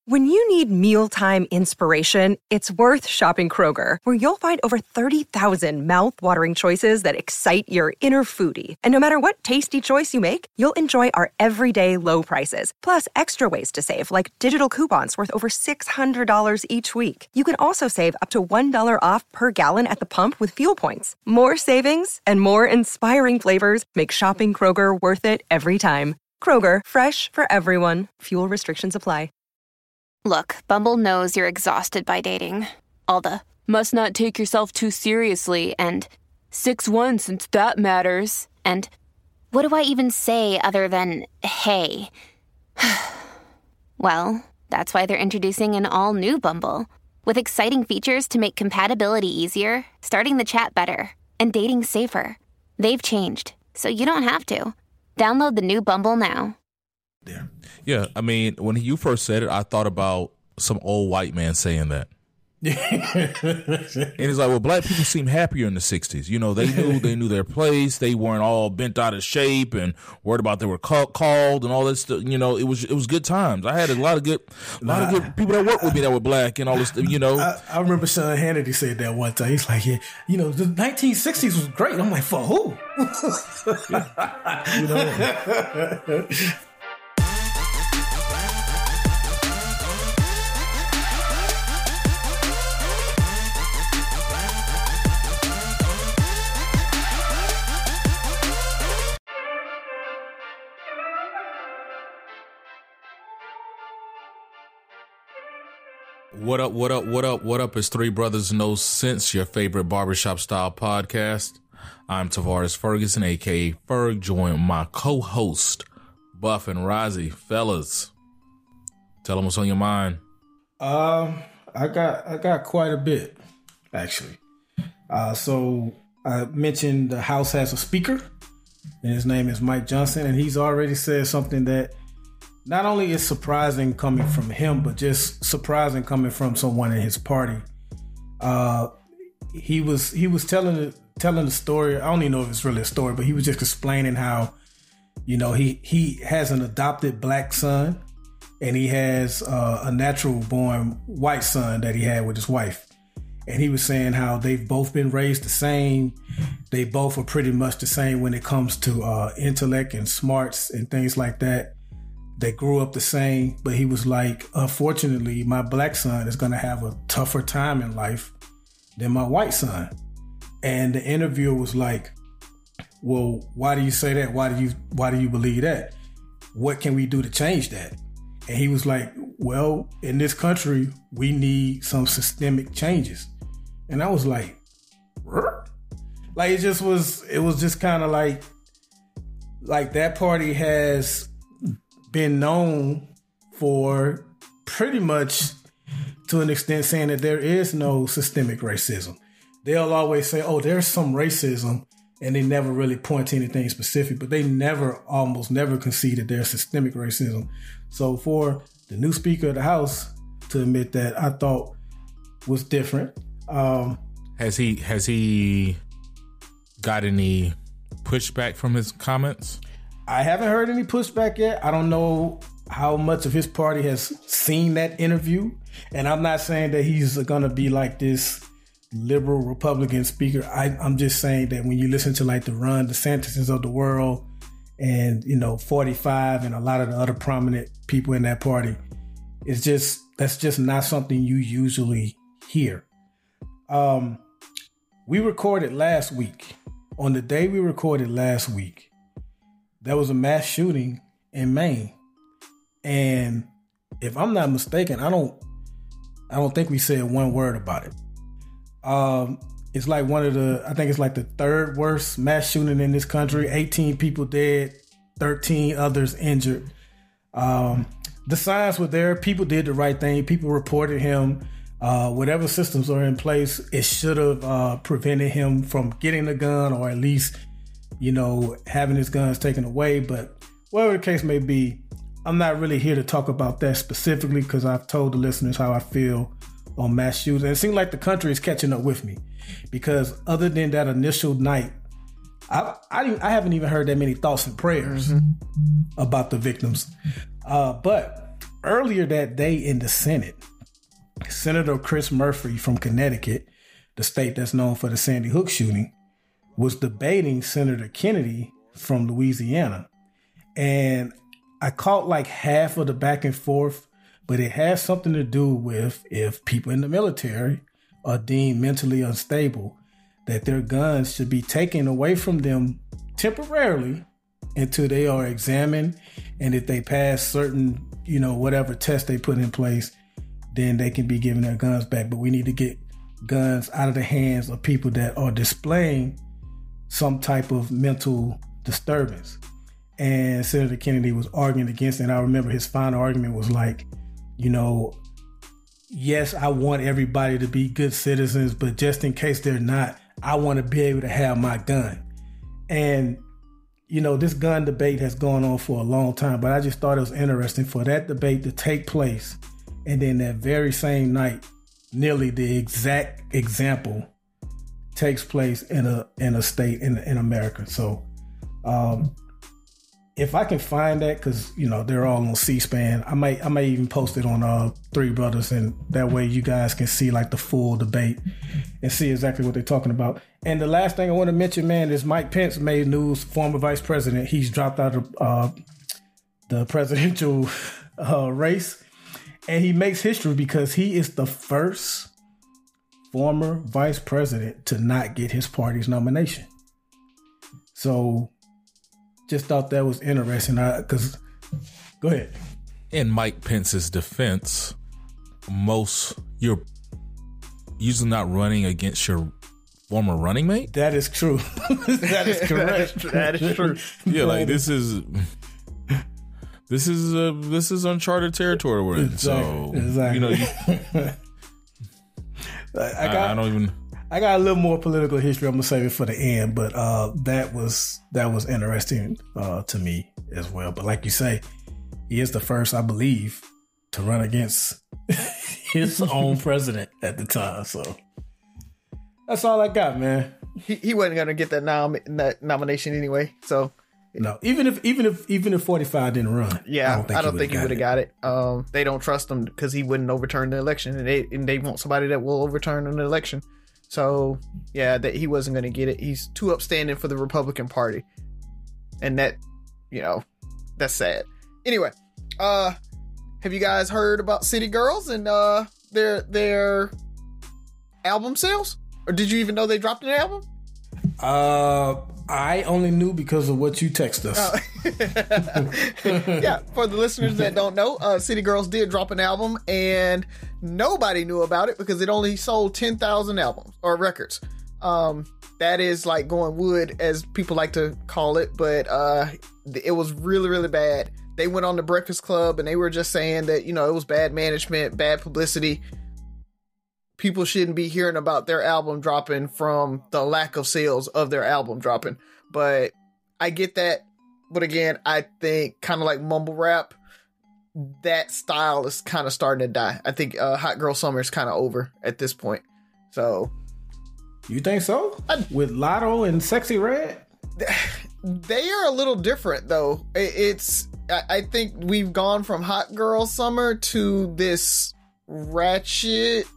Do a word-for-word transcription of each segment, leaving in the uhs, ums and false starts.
When you need mealtime inspiration, it's worth shopping Kroger, where you'll find over thirty thousand mouth-watering choices that excite your inner foodie. And no matter what tasty choice you make, you'll enjoy our everyday low prices, plus extra ways to save, like digital coupons worth over six hundred dollars each week. You can also save up to one dollar off per gallon at the pump with fuel points. More savings and more inspiring flavors make shopping Kroger worth it every time. Kroger, fresh for everyone. Fuel restrictions apply. Look, Bumble knows you're exhausted by dating. All the, must not take yourself too seriously, and six one since that matters, and what do I even say other than, hey? Well, that's why they're introducing an all-new Bumble, with exciting features to make compatibility easier, starting the chat better, and dating safer. They've changed, so you don't have to. Download the new Bumble now. There. Yeah, I mean, when you first said it, I thought about some old white man saying that. And he's like, well, black people seem happier in the sixties. You know, they knew they knew their place. They weren't all bent out of shape and worried about they were call, called and all that stuff. You know, it was it was good times. I had a lot of good, a lot nah. of good people that worked with me that were black and all this stuff, you know. I, I remember Sean Hannity said that one time. He's like, yeah, you know, the nineteen sixties was great. I'm like, for who? You know. What up, what up, what up, what up? It's Three Brothers No Sense, your favorite barbershop style podcast. I'm Tavares Ferguson, a k a. Ferg, joined my co-host, Buff and Rozzy. Fellas, tell them what's on your mind. Um, I got I got quite a bit, actually. Uh, so I mentioned the House has a speaker, and his name is Mike Johnson, and he's already said something that not only is surprising coming from him, but just surprising coming from someone in his party. Uh, he was he was telling telling the story. I don't even know if it's really a story, but he was just explaining how, you know, he he has an adopted black son, and he has uh, a natural born white son that he had with his wife. And he was saying how they've both been raised the same. They both are pretty much the same when it comes to uh, intellect and smarts and things like that. They grew up the same, but he was like, unfortunately, my black son is going to have a tougher time in life than my white son. And the interviewer was like, well, why do you say that? Why do you, why do you believe that? What can we do to change that? And he was like, well, in this country, we need some systemic changes. And I was like, Rrr? Like, it just was, it was just kind of like, like that party has been known for pretty much to an extent saying that there is no systemic racism. They'll always say, oh, there's some racism, and they never really point to anything specific, but they never, almost never conceded there's systemic racism. So for the new Speaker of the House to admit that, I thought was different. Um, has he has he got any pushback from his comments? I haven't heard any pushback yet. I don't know how much of his party has seen that interview. And I'm not saying that he's going to be like this liberal Republican speaker. I, I'm just saying that when you listen to like the Ron DeSantis of the world and, you know, forty-five and a lot of the other prominent people in that party, it's just, that's just not something you usually hear. Um, we recorded last week. On the day we recorded last week, there was a mass shooting in Maine. And if I'm not mistaken, I don't I don't think we said one word about it. Um, it's like one of the, I think it's like the third worst mass shooting in this country. eighteen people dead, thirteen others injured. Um, the signs were there. People did the right thing. People reported him. Uh, whatever systems are in place, it should have uh, prevented him from getting a gun, or at least, you know, having his guns taken away. But whatever the case may be, I'm not really here to talk about that specifically, because I've told the listeners how I feel on mass shootings. And it seems like the country is catching up with me, because other than that initial night, I I, I haven't even heard that many thoughts and prayers mm-hmm. about the victims. Uh, but earlier that day in the Senate, Senator Chris Murphy from Connecticut, the state that's known for the Sandy Hook shooting, was debating Senator Kennedy from Louisiana. And I caught like half of the back and forth, but it has something to do with if people in the military are deemed mentally unstable, that their guns should be taken away from them temporarily until they are examined. And if they pass certain, you know, whatever test they put in place, then they can be given their guns back. But we need to get guns out of the hands of people that are displaying some type of mental disturbance. And Senator Kennedy was arguing against it. And I remember his final argument was like, you know, yes, I want everybody to be good citizens, but just in case they're not, I want to be able to have my gun. And, you know, this gun debate has gone on for a long time, but I just thought it was interesting for that debate to take place. And then that very same night, nearly the exact example takes place in a in a state in in America. So um, if I can find that, because you know they're all on C-SPAN, I might I might even post it on uh, Three Brothers, and that way you guys can see like the full debate and see exactly what they're talking about. And the last thing I want to mention, man, is Mike Pence made news. Former vice president, he's dropped out of uh, the presidential uh, race, and he makes history because he is the first former vice president to not get his party's nomination. So just thought that was interesting because, go ahead. In Mike Pence's defense, most, you're usually not running against your former running mate. That is true. That is correct. That is true. Yeah, like this is, this is, uh, this is uncharted territory we're in. Exactly. So, exactly. you know, you, I, got, I, I don't even. I got a little more political history. I'm gonna save it for the end, but uh, that was that was interesting uh, to me as well. But like you say, he is the first, I believe, to run against his own president at the time. So that's all I got, man. He he wasn't gonna get that nom that nomination anyway. So no, even if even if even if forty-five didn't run, yeah, I don't think, I don't think he would have got it. Um, they don't trust him because he wouldn't overturn the election, and they and they want somebody that will overturn an election. So yeah, that he wasn't going to get it. He's too upstanding for the Republican Party, and that, you know, that's sad. Anyway, uh, have you guys heard about City Girls and uh their their album sales, or did you even know they dropped an album? Uh. I only knew because of what you text us. Oh. Yeah, for the listeners that don't know, uh, City Girls did drop an album, and nobody knew about it because it only sold ten thousand albums or records. Um, that is like going wood, as people like to call it, but uh, it was really, really bad. They went on the Breakfast Club, and they were just saying that, you know, it was bad management, bad publicity. People shouldn't be hearing about their album dropping from the lack of sales of their album dropping. But I get that. But again, I think kind of like mumble rap, that style is kind of starting to die. I think uh, Hot Girl Summer is kind of over at this point. So. You think so? I, With Lotto and Sexy Red? They are a little different, though. It's, I think we've gone from Hot Girl Summer to this ratchet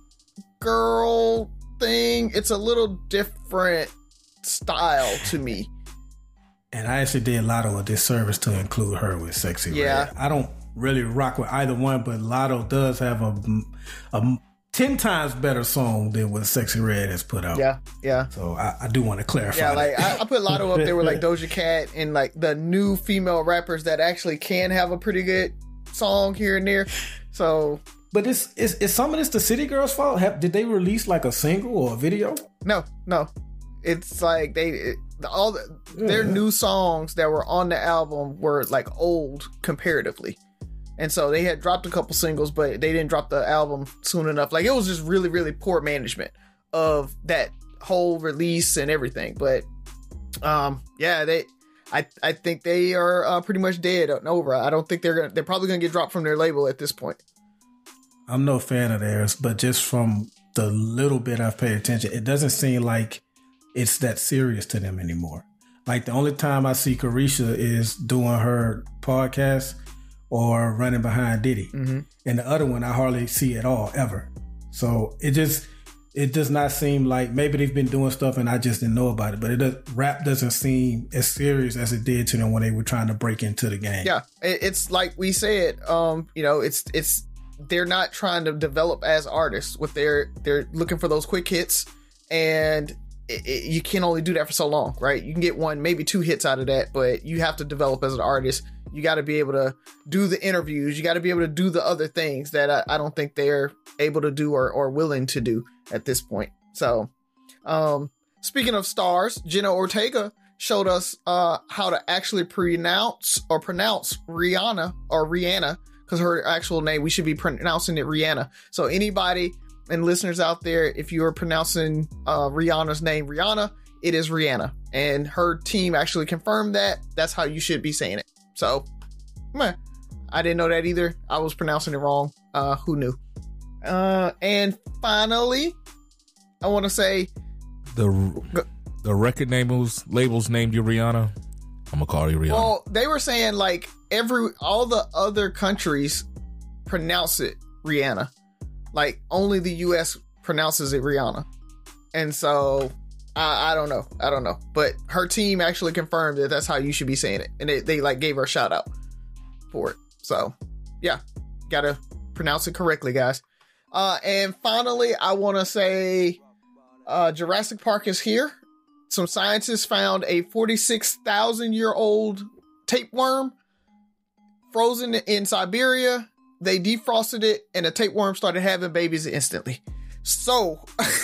girl thing. It's a little different style to me. And I actually did Lotto a disservice to include her with Sexy yeah. Red. I don't really rock with either one, but Lotto does have a, a ten times better song than what Sexy Red has put out. Yeah, yeah. So I, I do want to clarify. Yeah, like that. I, I put Lotto up there with like Doja Cat and like the new female rappers that actually can have a pretty good song here and there. So. But is, is is some of this the City Girls' fault? Have, did they release like a single or a video? No, no. It's like they it, all the, yeah. their new songs that were on the album were like old comparatively, and so they had dropped a couple singles, but they didn't drop the album soon enough. Like it was just really, really poor management of that whole release and everything. But um, yeah, they. I I think they are uh, pretty much dead and over. I don't think they're gonna. They're probably gonna get dropped from their label at this point. I'm no fan of theirs, but just from the little bit I've paid attention, it doesn't seem like it's that serious to them anymore. Like the only time I see Carisha is doing her podcast or running behind Diddy. Mm-hmm. And the other one I hardly see at all, ever. So it just, it does not seem like, maybe they've been doing stuff and I just didn't know about it, but it does, rap doesn't seem as serious as it did to them when they were trying to break into the game. Yeah, it's like we said, um, you know, it's, it's, they're not trying to develop as artists. With their, they're looking for those quick hits, and it, it, you can only do that for so long, right? You can get one, maybe two hits out of that, but you have to develop as an artist. You got to be able to do the interviews. You got to be able to do the other things that I, I don't think they're able to do or, or willing to do at this point. So, um, speaking of stars, Jenna Ortega showed us uh, how to actually pronounce or pronounce Rihanna or Rihanna, because her actual name, we should be pronouncing it Rihanna. So anybody and listeners out there, if you are pronouncing uh, Rihanna's name Rihanna, it is Rihanna. And her team actually confirmed that. That's how you should be saying it. So, meh, I didn't know that either. I was pronouncing it wrong. Uh, who knew? Uh, and finally, I want to say the the record labels labels named you Rihanna. I'm gonna call you Rihanna. Well, they were saying like every all the other countries pronounce it Rihanna, like only the U S pronounces it Rihanna, and so. I, I don't know. I don't know. But her team actually confirmed that that's how you should be saying it. And they, they like gave her a shout out for it. So, yeah. Got to pronounce it correctly, guys. Uh, and finally, I want to say uh, Jurassic Park is here. Some scientists found a forty-six thousand year old tapeworm frozen in Siberia. They defrosted it and the tapeworm started having babies instantly. So...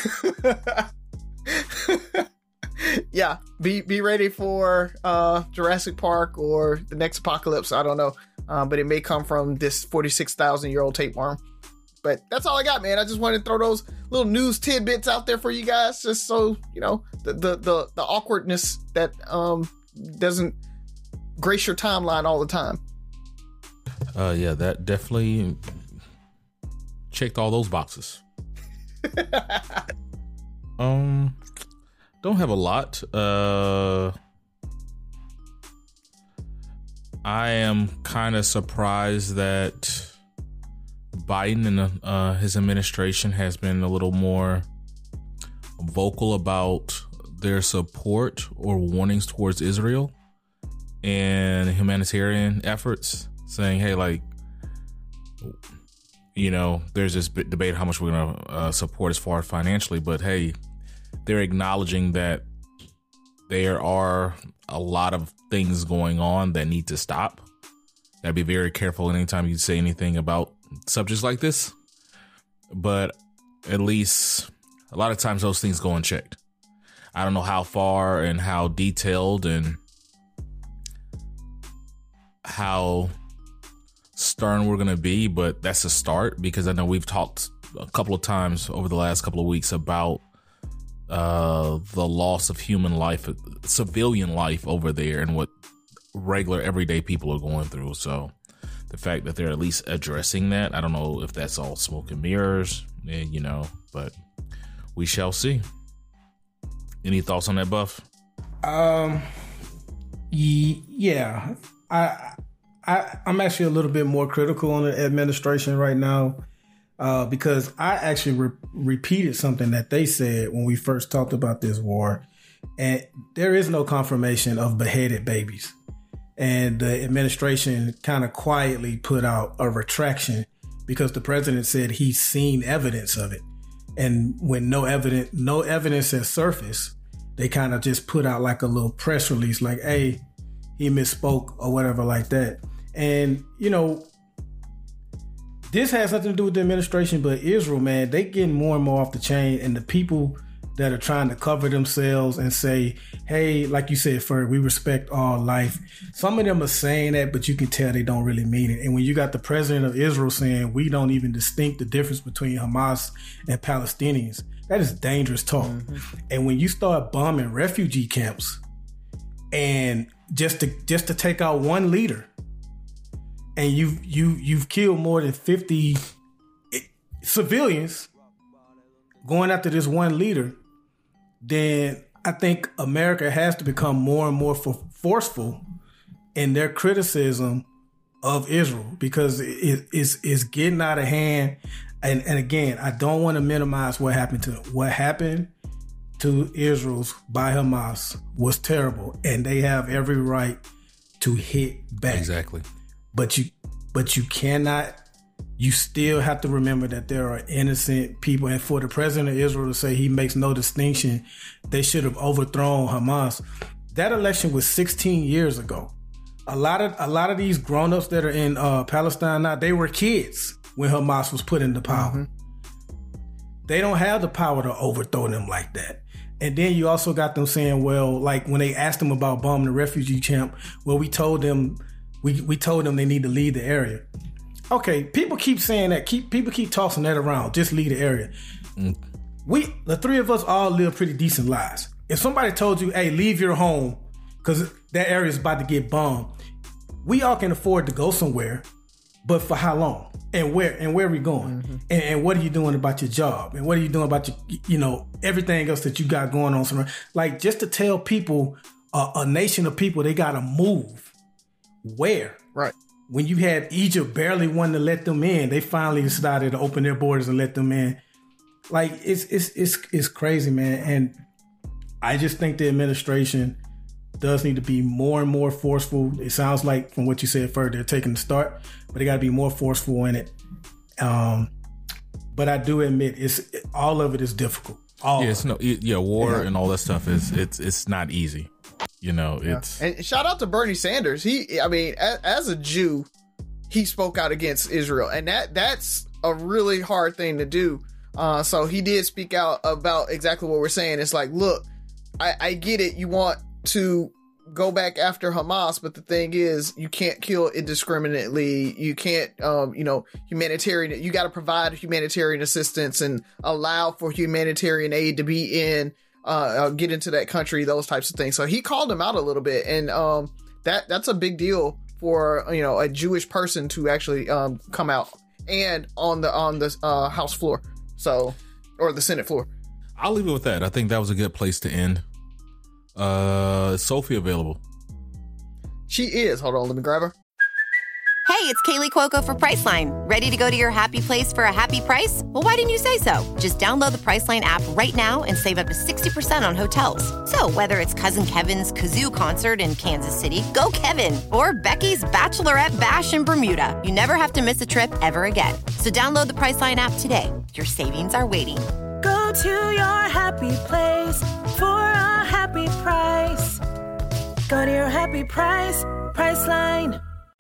yeah, be be ready for uh Jurassic Park or the next apocalypse. I don't know, um, but it may come from this forty-six thousand year old tapeworm. But that's all I got, man. I just wanted to throw those little news tidbits out there for you guys, just so you know the the the, the awkwardness that um doesn't grace your timeline all the time. Uh, yeah, that definitely checked all those boxes. Um, don't have a lot. Uh, I am kind of surprised that Biden and uh, his administration has been a little more vocal about their support or warnings towards Israel and humanitarian efforts, saying, hey, like, you know, there's this debate how much we're going to uh, support as far as financially, but hey, they're acknowledging that there are a lot of things going on that need to stop. Gotta be very careful anytime you say anything about subjects like this, but at least a lot of times those things go unchecked. I don't know how far and how detailed and how stern we're going to be, but that's a start, because I know we've talked a couple of times over the last couple of weeks about uh, the loss of human life, civilian life over there, and what regular everyday people are going through. So the fact that they're at least addressing that, I don't know if that's all smoke and mirrors, you know, but we shall see. Any thoughts on that, Buff? Um, yeah, I, I, I'm actually a little bit more critical on the administration right now, uh, because I actually re- repeated something that they said when we first talked about this war, and there is no confirmation of beheaded babies. And the administration kind of quietly put out a retraction because the president said he's seen evidence of it. And when no evidence, no evidence has surfaced, they kind of just put out like a little press release, like, hey, he misspoke or whatever like that. And, you know, this has nothing to do with the administration, but Israel, man, they getting more and more off the chain. And the people that are trying to cover themselves and say, hey, like you said, Ferg, we respect all life. Some of them are saying that, but you can tell they don't really mean it. And when you got the president of Israel saying we don't even distinct the difference between Hamas and Palestinians, that is dangerous talk. Mm-hmm. And when you start bombing refugee camps and just to just to take out one leader, and you've you you've killed more than fifty civilians going after this one leader, then I think America has to become more and more for forceful in their criticism of Israel because it, it's, it's getting out of hand. And, and again, I don't want to minimize what happened to what happened to Israel's by Hamas was terrible, and they have every right to hit back. Exactly. But you, but you cannot. You still have to remember that there are innocent people, and for the president of Israel to say he makes no distinction, they should have overthrown Hamas. That election was sixteen years ago. A lot of a lot of these grown-ups that are in uh, Palestine now, they were kids when Hamas was put into power. Mm-hmm. They don't have the power to overthrow them like that. And then you also got them saying, well, like when they asked them about bombing the refugee camp, well, we told them we we told them they need to leave the area. Okay, people keep saying that. Keep people keep tossing that around. Just leave the area. Mm. We the three of us all live pretty decent lives. If somebody told you, hey, leave your home because that area is about to get bombed, we all can afford to go somewhere, but for how long? And where and where are we going? Mm-hmm. And, and what are you doing about your job? And what are you doing about your, you know, everything else that you got going on? Somewhere? Like just to tell people, uh, a nation of people, they got to move. Where? Right. When you had Egypt barely wanting to let them in, they finally decided to open their borders and let them in. Like it's it's it's it's crazy, man. And I just think the administration does need to be more and more forceful. It sounds like from what you said further, they're taking the start, but they got to be more forceful in it. Um, but I do admit, it's all of it is difficult. All yeah, it's no, it, yeah, war Yeah. and all that stuff is it's it's not easy. You know, Yeah. it's And shout out to Bernie Sanders. He, I mean, as, as a Jew, he spoke out against Israel, and that that's a really hard thing to do. Uh, so he did speak out about exactly what we're saying. It's like, look, I, I get it. You want to go back after Hamas, but the thing is, you can't kill indiscriminately. You can't, um, you know, humanitarian. You got to provide humanitarian assistance and allow for humanitarian aid to be in. Uh, get into that country, those types of things. So he called him out a little bit, and um, that that's a big deal for, you know, a Jewish person to actually um, come out and on the on the uh, House floor, so or the Senate floor. I'll leave it with that. I think that was a good place to end. Uh, is Sophie available? She is. Hold on, let me grab her. Hey, it's Kaylee Cuoco for Priceline. Ready to go to your happy place for a happy price? Well, why didn't you say so? Just download the Priceline app right now and save up to sixty percent on hotels. So whether it's Cousin Kevin's Kazoo Concert in Kansas City, go Kevin, or Becky's Bachelorette Bash in Bermuda, you never have to miss a trip ever again. So download the Priceline app today. Your savings are waiting. Go to your happy place for a happy price. Go to your happy price, Priceline.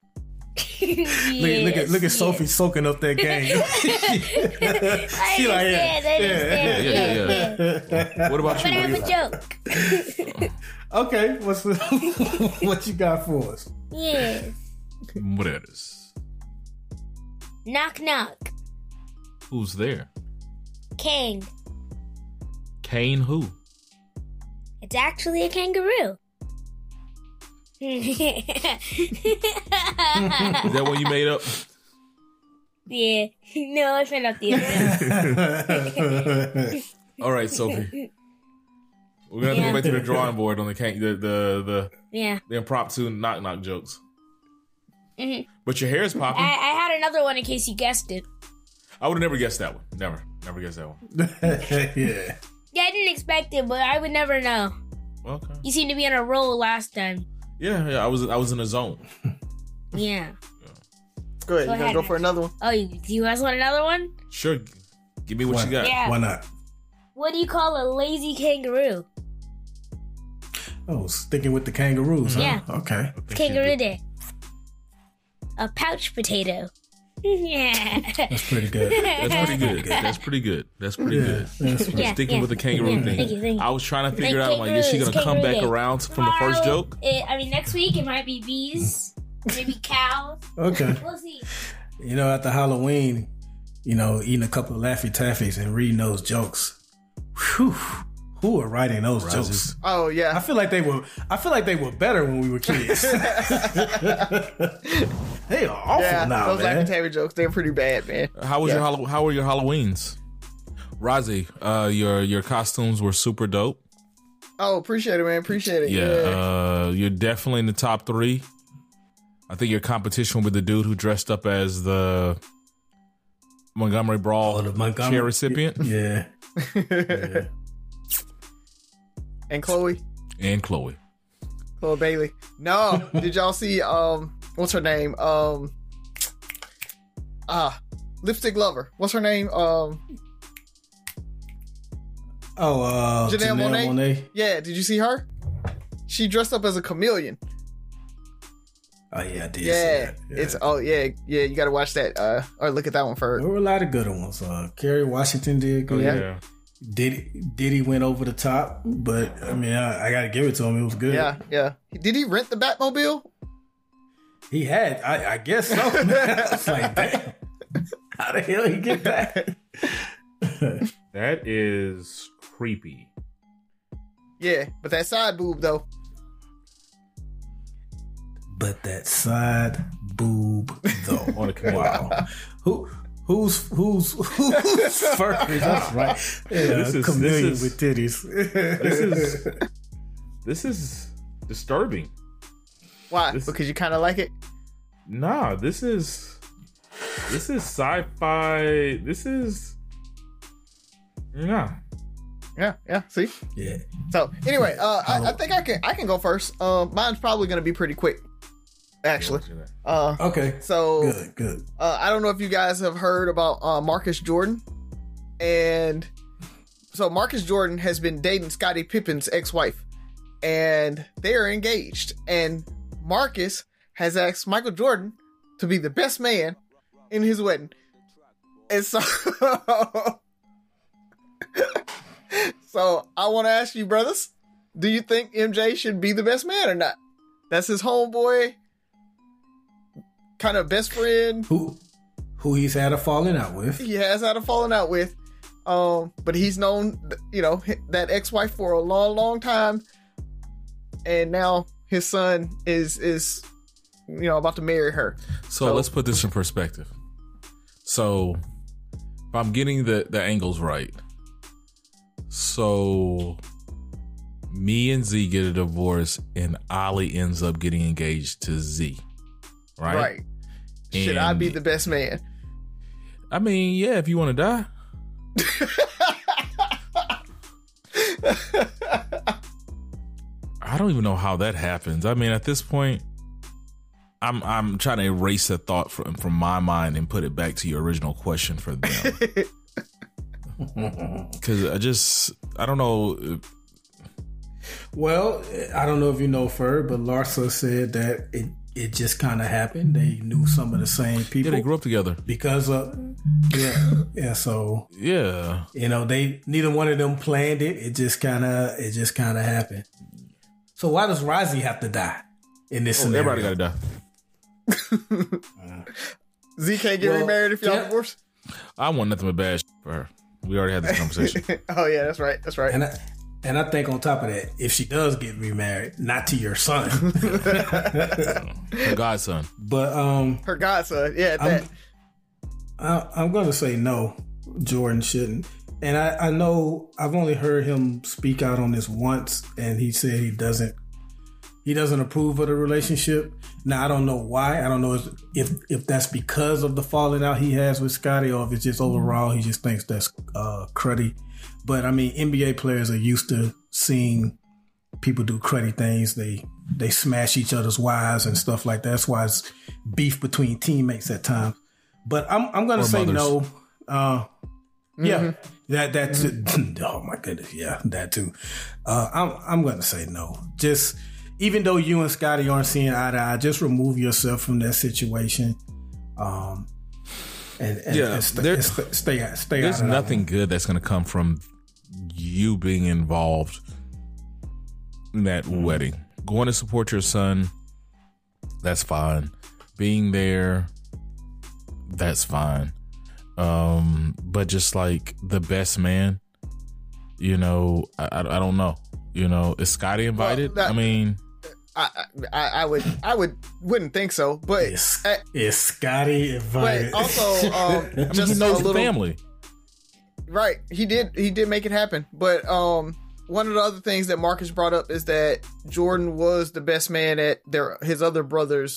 yes, look, look at look at yes. Sophie soaking up that game. I She like, yeah, understand, I understand. Yeah, yeah, yeah. yeah. What about But you? I have What a joke. Okay, what's the, what you got for us? Yes. do you- what it is? Knock knock. Who's there? Kang. Kane who? It's actually a kangaroo. Is that one you made up? Yeah. No, I found out the other. All right, Sophie. We're gonna have to Yeah. go back to the drawing board on the can- the the the, Yeah. the impromptu knock knock jokes. Mhm. But your hair is I, popping. I had another one in case you guessed it. I would have never guessed that one. Never, never guessed that one. Yeah. Yeah, I didn't expect it, but I would never know. Okay. You seemed to be on a roll last time. Yeah, yeah. I was I was in a zone. Yeah. Go ahead, Go you gonna ahead, go for another one? Oh, you, do you guys want another one? Sure. Give me what Why- you got. Yeah. Why not? What do you call a lazy kangaroo? Oh, sticking with the kangaroos, huh? Yeah. Okay. It's kangaroo day. A pouch potato. Yeah. That's pretty good. That's pretty good. That's pretty good. That's pretty Yeah. good. That's Yeah, Sticking yeah, with the kangaroo yeah. thing. Thank you, thank you. I was trying to figure Like out, like, is she gonna kangaroos, come back kangaroo day. around from the first Tomorrow, joke? It, I mean, next week it might be bees, maybe cows. Okay. We'll see. You know, after Halloween, you know, eating a couple of Laffy Taffies and reading those jokes. Whew. Who are writing those Rises. jokes? Oh I yeah, feel like they were. I feel like they were better when we were kids. They are awful yeah. now, those man. Laffy Taffy jokes, they're pretty bad, man. How was Yeah. your Hallow- How were your Halloweens? Rozzy, uh, your your costumes were super dope. Oh, appreciate it, man. Appreciate it. Yeah, Yeah. Uh, you're definitely in the top three. I think your competition with the dude who dressed up as the Montgomery Brawl Oh, the Montgomery- chair recipient. Yeah. yeah. And Chloe, And Chloe. Chloe Bailey. No, did y'all see? Um, what's her name? Um, ah, Lipstick Lover. What's her name? Um, Oh, uh, Janelle Janelle Monáe? Monáe. yeah. Did you see her? She dressed up as a chameleon. Oh yeah, I did. see Yeah, that. Yeah. it's oh yeah, yeah. You got to watch that. Uh, or look at that one There first. were a lot of good ones. Uh, Kerry Washington did good. Yeah. Diddy, Diddy went over the top, but I mean, I, I got to give it to him. It was good. Yeah, yeah. Did he rent the Batmobile? He had. I, I guess so. Man. I was like, damn. How the hell he get that? That is creepy. Yeah, but that side boob though. But that side boob, though. On a chameleon. Wow. Who? Who's who's who's first? That's right. Yeah, This is- chameleon this is- with titties. This is this is disturbing. Why? This- Because you kind of like it. Nah, this is this is sci-fi. This is nah. Yeah, yeah. See. yeah. So anyway, uh, I, I think I can I can go first. Uh, mine's probably gonna be pretty quick, actually. Uh, Okay. so Good. Good. uh, I don't know if you guys have heard about uh, Marcus Jordan, and so Marcus Jordan has been dating Scottie Pippen's ex-wife, and they are engaged. And Marcus has asked Michael Jordan to be the best man in his wedding, and so. So I want to ask you, brothers, do you think M J should be the best man or not? That's his homeboy, kind of best friend. Who? Who he's had a falling out with? He has had a falling out with, um, but he's known, you know, that ex-wife for a long, long time, and now his son is is, you know, about to marry her. So, So- let's put this in perspective. So if I'm getting the, the angles right. So me and Z get a divorce and Ollie ends up getting engaged to Z. Right? Right? Should I And- be the best man? I mean, yeah, if you want to die. I don't even know how that happens. I mean, at this point, I'm I'm trying to erase that thought from from my mind and put it back to your original question for them. Because I just I don't know. Well, I don't know if you know Ferg, but Larsa said that it, it just kind of happened. They knew some of the same Yeah, people they grew up together. because of yeah, yeah. So Yeah, you know, they neither one of them planned it. It just kind of it just kind of happened. So why does Rozzy have to die in this oh, scenario? everybody got to die. Z can't get Well, remarried if y'all yeah. divorced. I want nothing but bad shit for her. We already had this conversation. Oh yeah, that's right. That's right. And I, and I think on top of that, if she does get remarried, not to your son, Her godson. but um, Her godson. Yeah, I'm- that. I, I'm going to say no. Jordan shouldn't. And I, I know I've only heard him speak out on this once, and he said he doesn't he doesn't approve of the relationship. Now I don't know why. I don't know if if, if that's because of the falling out he has with Scotty, or if it's just overall he just thinks that's uh, cruddy. But I mean, N B A players are used to seeing people do cruddy things. They they smash each other's wives and stuff like that. That's why it's beef between teammates at times. But I'm I'm gonna Or say mothers. no. Uh, yeah, that that's oh my goodness, yeah, that too. Uh, I'm I'm gonna say no. Just even though you and Scotty aren't seeing eye to eye, just remove yourself from that situation. Um, and, and, Yeah, and st- there- and st- stay out. Stay There's out of that nothing one. good that's going to come from you being involved in that Mm. wedding. Going to support your son, that's fine. Being there, that's fine. Um, but just like the best man, you know, I, I, I don't know. You know, is Scotty invited? that- I mean, I, I I would I would wouldn't think so, but Is, uh, is Scotty invited? but also um, I mean, just he knows a the little, family. right? He did he did make it happen, but um, one of the other things that Marcus brought up is that Jordan was the best man at their his other brother's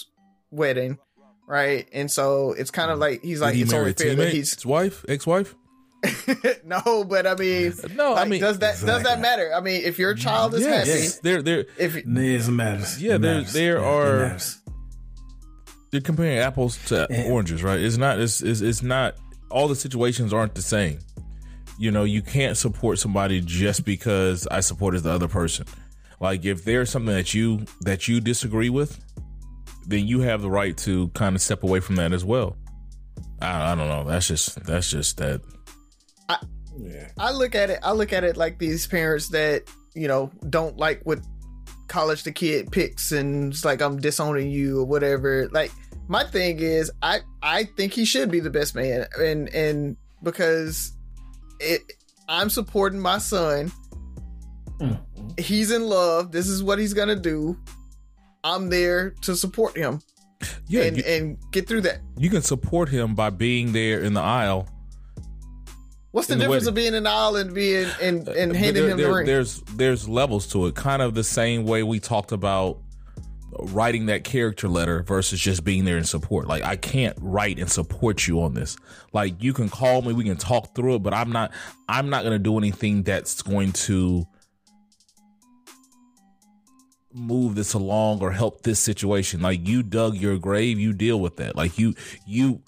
wedding, right? And so it's kind of like he's like Did he it's marry only a fair that teammate? he's His wife, ex-wife. no, but I mean, No, I like, mean- does that does that Exactly. matter? I mean, if your child is Yes, happy, there, there, if It matters. Yeah, It there- matters. there Yeah, it are- matters. they're comparing apples to Yeah. oranges, right? It's not. It's, it's it's not. All the situations aren't the same. You know, you can't support somebody just because I supported the other person. Like, if there's something that you that you disagree with, then you have the right to kind of step away from that as well. I, I don't know. That's just that's just that. Yeah. I look at it, I look at it like these parents that, you know, don't like what college the kid picks and it's like, I'm disowning you or whatever. Like, my thing is, I, I think he should be the best man. And, and because it, I'm supporting my son. Mm. He's in love. This is what he's going to do. I'm there to support him Yeah, and, you, and get through that. you can support him by being there in the aisle. What's the in the difference wedding. of being in the aisle and being and, and But handing there- him the there- ring? There's there's levels to it. Kind of the same way we talked about writing that character letter versus just being there in support. Like, I can't write and support you on this. Like, you can call me, we can talk through it, but I'm not I'm not gonna do anything that's going to move this along or help this situation. Like, you dug your grave, you deal with that. Like, you you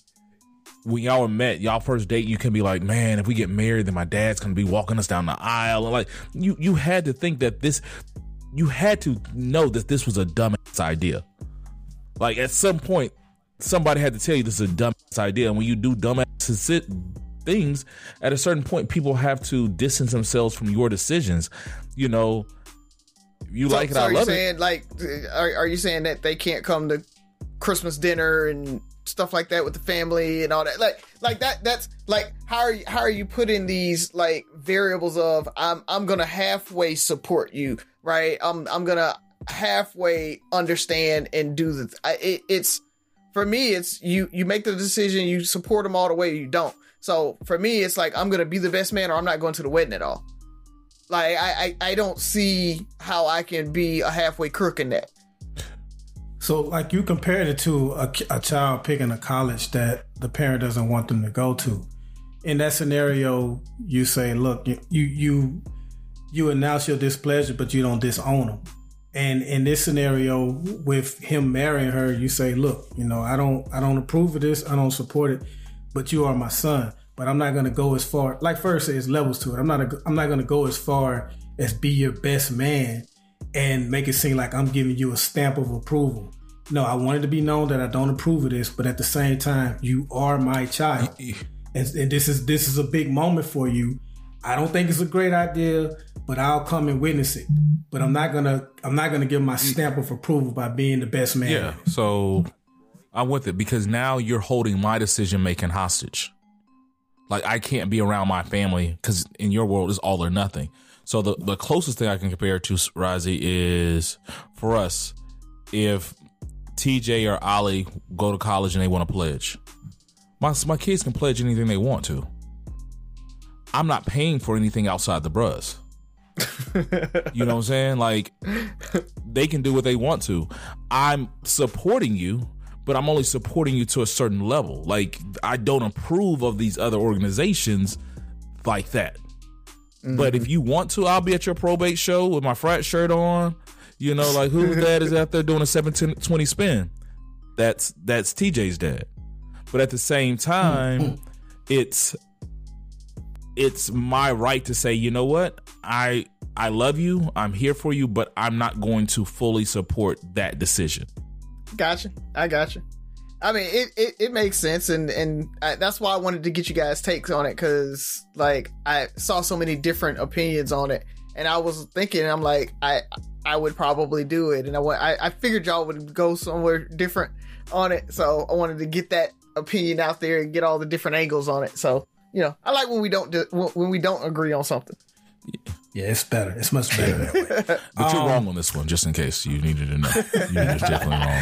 when y'all were met, y'all first date, you can be like, man, if we get married, then my dad's gonna be walking us down the aisle. And like, you you had to think that this, you had to know that this was a dumbass idea. Like, at some point, somebody had to tell you this is a dumbass idea. And when you do dumbass things, at a certain point, people have to distance themselves from your decisions. You know, you So- like it, so I are you love it. saying, like, are, are you saying that they can't come to Christmas dinner and stuff like that with the family and all that? Like, like that. That's like, how are you? How are you putting these like variables of I'm I'm gonna halfway support you, right? I'm I'm gonna halfway understand and do the. I, it, it's for me. It's you. You make the decision. You support them all the way. Or you don't. So for me, it's like I'm gonna be the best man, or I'm not going to the wedding at all. Like, I, I, I don't see how I can be a halfway crook in that. So, like, you compared it to a, a child picking a college that the parent doesn't want them to go to. In that scenario, you say, look, you you you announce your displeasure, but you don't disown them. And in this scenario, with him marrying her, you say, look, you know, I don't I don't approve of this. I don't support it, but you are my son. But I'm not going to go as far. Like first, there's levels to it. I'm not a, I'm not going to go as far as be your best man and make it seem like I'm giving you a stamp of approval. No, I wanted to be known that I don't approve of this, but at the same time, you are my child, and, and this is this is a big moment for you. I don't think it's a great idea, but I'll come and witness it. But I'm not gonna I'm not gonna give my stamp of approval by being the best man. Yeah, so I'm with it because now you're holding my decision making hostage. Like, I can't be around my family because in your world it's all or nothing. So the, the closest thing I can compare it to, Razi, is for us, if T J or Ollie go to college and they want to pledge, my my kids can pledge anything they want to. I'm not paying for anything outside the bros. You know what I'm saying? Like, they can do what they want to. I'm supporting you, but I'm only supporting you to a certain level. Like, I don't approve of these other organizations like that. Mm-hmm. But if you want to, I'll be at your probate show with my frat shirt on. You know, like, whose dad is out there doing a seventeen twenty spin? That's that's T J's dad. But at the same time, it's it's my right to say, you know what? I I love you. I'm here for you, but I'm not going to fully support that decision. Gotcha. I gotcha. I mean, it, it, it makes sense, and and I, that's why I wanted to get you guys' takes on it, because like I saw so many different opinions on it, and I was thinking, I'm like, I I would probably do it, and I I, I figured y'all would go somewhere different on it, so I wanted to get that opinion out there and get all the different angles on it. So, you know, I like when we don't do, when we don't agree on something. Yeah, it's better. It's much better that way. But you're Um, wrong on this one, just in case you needed to know. You're just definitely wrong.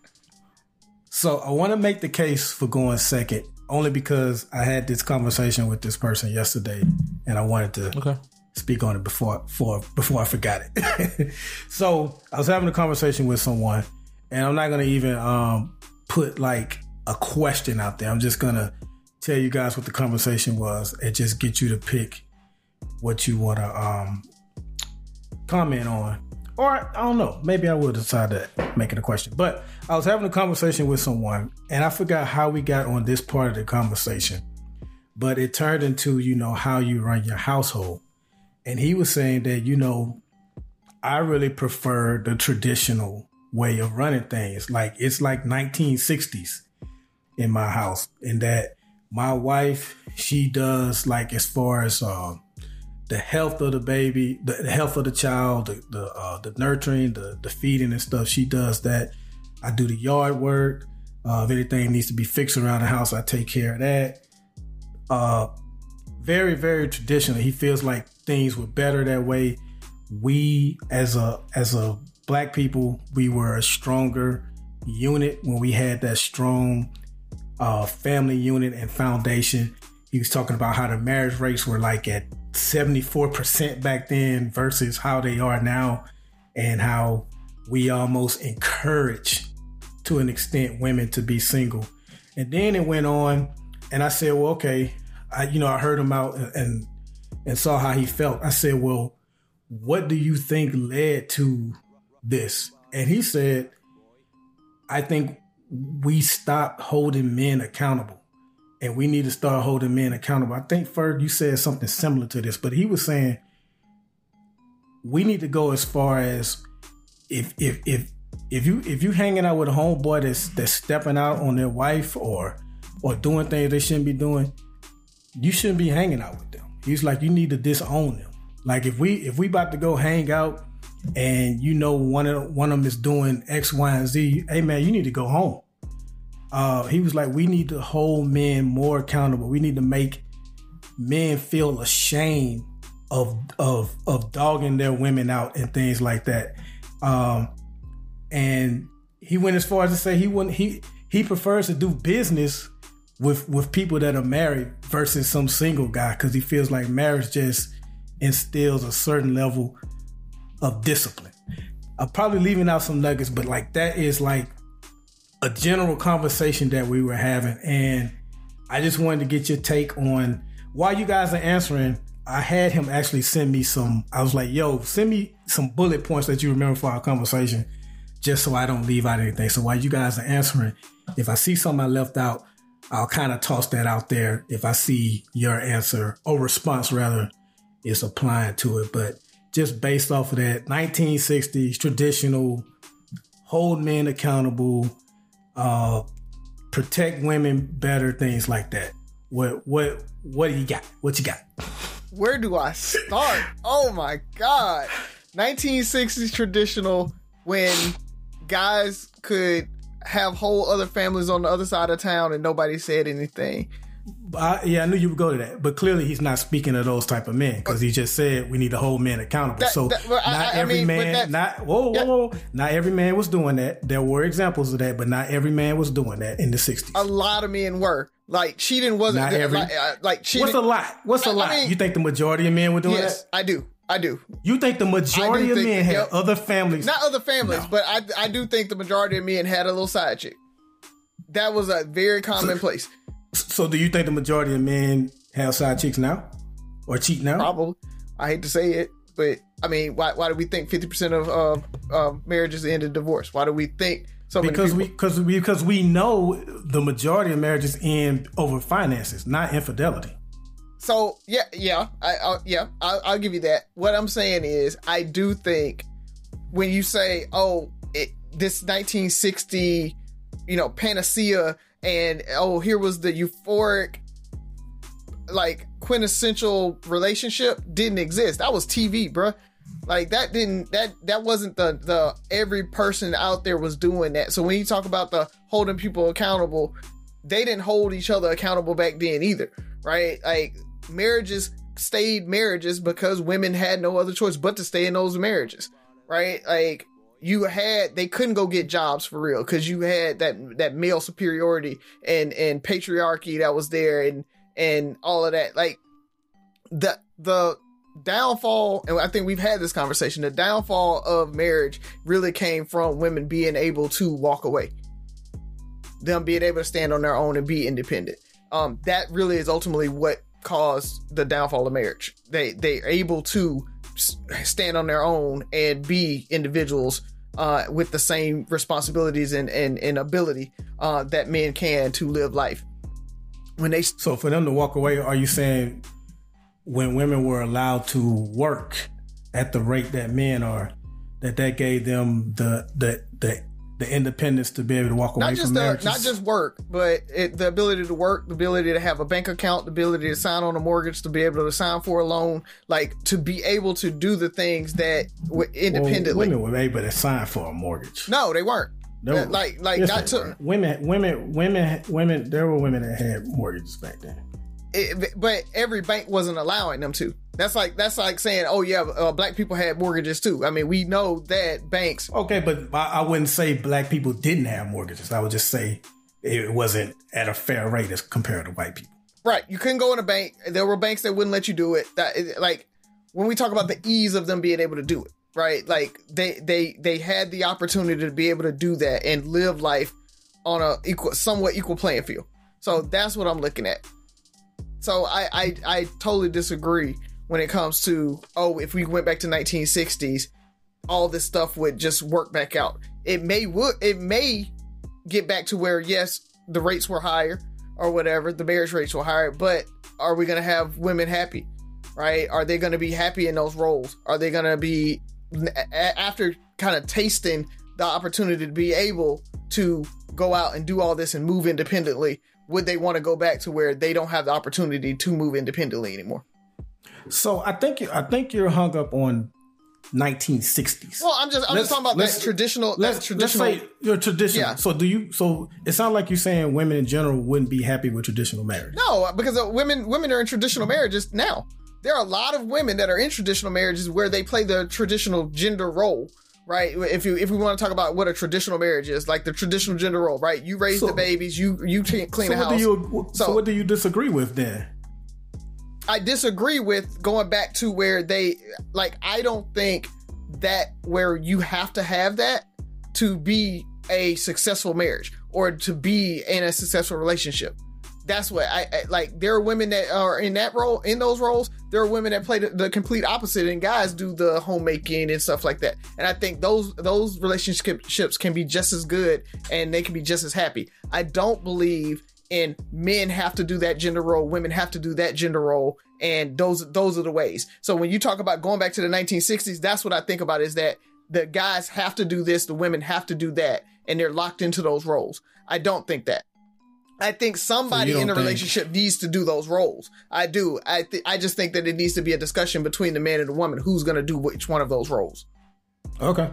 So I want to make the case for going second, only because I had this conversation with this person yesterday, and I wanted to Okay. speak on it before before before I forgot it. So I was having a conversation with someone, and I'm not gonna even um, put like a question out there. I'm just gonna tell you guys what the conversation was and just get you to pick what you want to um, comment on. Or I don't know, maybe I will decide to make it a question. But I was having a conversation with someone, and I forgot how we got on this part of the conversation. But it turned into, you know, how you run your household. And he was saying that, you know, I really prefer the traditional way of running things. Like, it's like nineteen sixties in my house. And that my wife, she does, like, as far as uh, the health of the baby, the, the health of the child, the the, uh, the nurturing, the, the feeding and stuff, she does that. I do the yard work. Uh, if anything needs to be fixed around the house, I take care of that. Uh, very, very traditional. He feels like things were better that way. We, as a as a black people, we were a stronger unit when we had that strong uh, family unit and foundation. He was talking about how the marriage rates were like at seventy-four percent back then versus how they are now, and how we almost encourage, to an extent, women to be single. And then it went on, and I said, well, okay, I, you know, I heard him out and and saw how he felt. I said, well, what do you think led to this? And he said, I think we stopped holding men accountable, and we need to start holding men accountable. I think, Ferg, you said something similar to this, but he was saying we need to go as far as if if if if you if you hanging out with a homeboy that's that's stepping out on their wife or or doing things they shouldn't be doing, you shouldn't be hanging out with them. He's like, you need to disown them. Like, if we if we about to go hang out and you know one of one of them is doing X, Y, and Z, hey man, you need to go home. Uh, he was like, we need to hold men more accountable. We need to make men feel ashamed of of of dogging their women out and things like that. Um, and he went as far as to say he wouldn't he he prefers to do business with with people that are married versus some single guy, because he feels like marriage just instills a certain level of discipline. I'm probably leaving out some nuggets, but like that is like a general conversation that we were having. And I just wanted to get your take on, while you guys are answering, I had him actually send me some, I was like, yo, send me some bullet points that you remember for our conversation, just so I don't leave out anything. So while you guys are answering, if I see something I left out, I'll kind of toss that out there if I see your answer or response rather is applying to it. But just based off of that nineteen sixties traditional, hold men accountable, uh, protect women better, things like that. What what what do you got? What you got? Where do I start? Oh my God. nineteen sixties traditional, when guys could have whole other families on the other side of town and nobody said anything. I, yeah, I knew you would go to that, but clearly he's not speaking of those type of men, because he just said we need to hold men accountable. That, so that, well, not I, every I mean, man, not whoa, whoa, whoa, not every man was doing that. There were examples of that, but not every man was doing that in the sixties. A lot of men were. Like, cheating wasn't not every. Like, uh, like cheating. What's a lot? What's a I, lot? I mean, you think the majority of men were doing yes, that? I do. I do. You think the majority of think, men had yep. other families? Not other families, No. but I I do think the majority of men had a little side chick. That was a very commonplace. So do you think the majority of men have side chicks now? Or cheat now? Probably. I hate to say it, but I mean, why why do we think fifty percent of uh, uh, marriages end in divorce? Why do we think so many because people... we because we because we know the majority of marriages end over finances, not infidelity. So yeah, yeah, I, I yeah, I, I'll give you that. What I'm saying is, I do think when you say, "Oh, it, this nineteen sixty, you know, panacea," and oh, here was the euphoric, like quintessential relationship, didn't exist. That was T V, bruh. Like that didn't that that wasn't the the every person out there was doing that. So when you talk about the holding people accountable, they didn't hold each other accountable back then either, right? Like marriages stayed marriages because women had no other choice but to stay in those marriages, right? Like you had they couldn't go get jobs for real because you had that that male superiority and and patriarchy that was there and and all of that. Like the the downfall, and I think we've had this conversation, the downfall of marriage really came from women being able to walk away. Them being able to stand on their own and be independent. Um, that really is ultimately what caused the downfall of marriage. They they're able to stand on their own and be individuals uh, with the same responsibilities and, and, and ability uh, that men can to live life. When they So for them to walk away, are you saying when women were allowed to work at the rate that men are, that that gave them the the the, the independence to be able to walk away not just from the, marriages? not just work, but it, the ability to work, the ability to have a bank account, the ability to sign on a mortgage, to be able to sign for a loan, like to be able to do the things that w- independently. Well, women were able to sign for a mortgage. No, they weren't. No, Uh, like like yes, not they to were. women, women, women, women. There were women that had mortgages back then. it, but every bank wasn't allowing them to. That's like that's like saying, oh yeah, uh, black people had mortgages too. I mean, we know that banks. Okay, but I, I wouldn't say black people didn't have mortgages. I would just say it wasn't at a fair rate as compared to white people. Right, you couldn't go in a bank. There were banks that wouldn't let you do it. That like when we talk about the ease of them being able to do it, right? Like they they they had the opportunity to be able to do that and live life on a equal, somewhat equal playing field. So that's what I'm looking at. So I I, I totally disagree when it comes to, oh, if we went back to nineteen sixties, all this stuff would just work back out. It may would it may get back to where, yes, the rates were higher or whatever, the marriage rates were higher, but are we going to have women happy, right? Are they going to be happy in those roles? Are they going to be, after kind of tasting the opportunity to be able to go out and do all this and move independently, would they want to go back to where they don't have the opportunity to move independently anymore? So I think I think you're hung up on nineteen sixties. Well, I'm just I'm Let's- just talking about let's- that traditional. Let's, that traditional. let's say your traditional. Yeah. So do you? So it sounds like you're saying women in general wouldn't be happy with traditional marriage. No, because uh, women women are in traditional marriages now. There are a lot of women that are in traditional marriages where they play the traditional gender role, right? If you if we want to talk about what a traditional marriage is, like the traditional gender role, right? You raise So- the babies, you you t- clean So the what house. do you? So, So- what do you disagree with then? I disagree with going back to where they like. I don't think that where you have to have that to be a successful marriage or to be in a successful relationship. That's what I, I like. There are women that are in that role, in those roles. There are women that play the, the complete opposite, and guys do the homemaking and stuff like that. And I think those those relationships can be just as good, and they can be just as happy. I don't believe in men have to do that gender role, women have to do that gender role, and those those are the ways. So when you talk about going back to the nineteen sixties, that's what I think about, is that the guys have to do this, the women have to do that, and they're locked into those roles. I don't think that. I think somebody So you in a don't think- relationship needs to do those roles. I do. I th- I just think that it needs to be a discussion between the man and the woman who's going to do which one of those roles. Okay.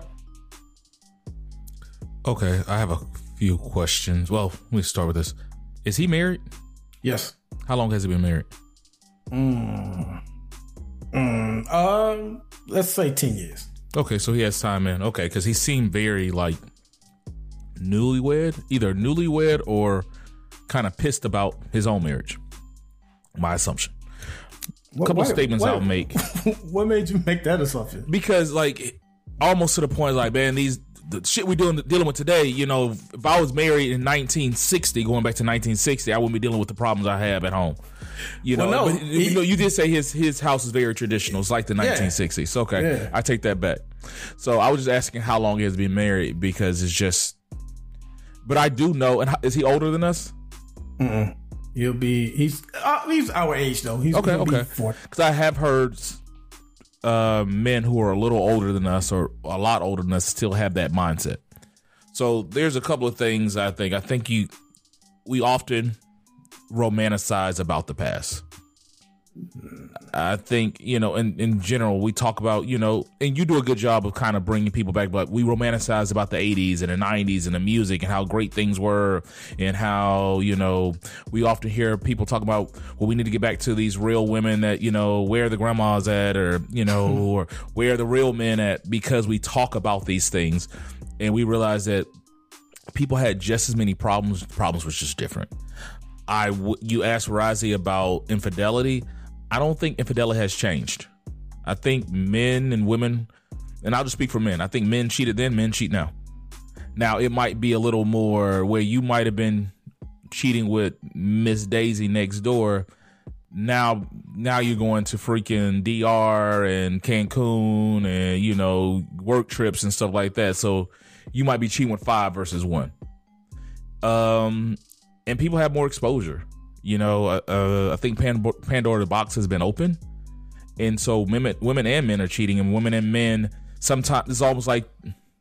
Okay, I have a few questions. Well, let me start with this. Is he married? Yes. How long has he been married? Mm. Mm. Um. Let's say ten years. Okay, so he has time in. Okay, because he seemed very like newlywed, either newlywed or kind of pissed about his own marriage. My assumption. A couple What- statements what- I'll make. What made you make that assumption? Because like almost to the point, like, man, these the shit we doing dealing with today, you know, if I was married in nineteen sixty, going back to nineteen sixty, I wouldn't be dealing with the problems I have at home. You know, Well, no, but, he- you know, you did say his his house is very traditional. It's like the nineteen sixties. Okay, Yeah. I take that back. So I was just asking how long he has been married, because it's just. But I do know, and how- is he older than us? Mm-mm. He'll be. He's. Uh, he's our age though. He's Okay, he'll be okay. forty. Because I have heard uh, men who are a little older than us, or a lot older than us, still have that mindset. So there's a couple of things I think. I think you, we often romanticize about the past. I think, you know, in, in general, we talk about, you know, and you do a good job of kind of bringing people back, but we romanticize about the eighties and the nineties and the music and how great things were, and how, you know, we often hear people talk about, well, we need to get back to these real women that, you know, where the grandmas at, or, you know, or where the real men at, because we talk about these things and we realize that people had just as many problems. Problems was just different. I w- you asked Razi about infidelity. I don't think infidelity has changed. I think men and women, and I'll just speak for men. I think men cheated then, men cheat now. Now, it might be a little more where you might have been cheating with Miss Daisy next door. Now, now you're going to freaking D R and Cancun and, you know, work trips and stuff like that. So you might be cheating with five versus one. Um, and people have more exposure. You know, uh, I think Pandora, Pandora the box has been open. And so women, women and men are cheating, and women and men, sometimes it's almost like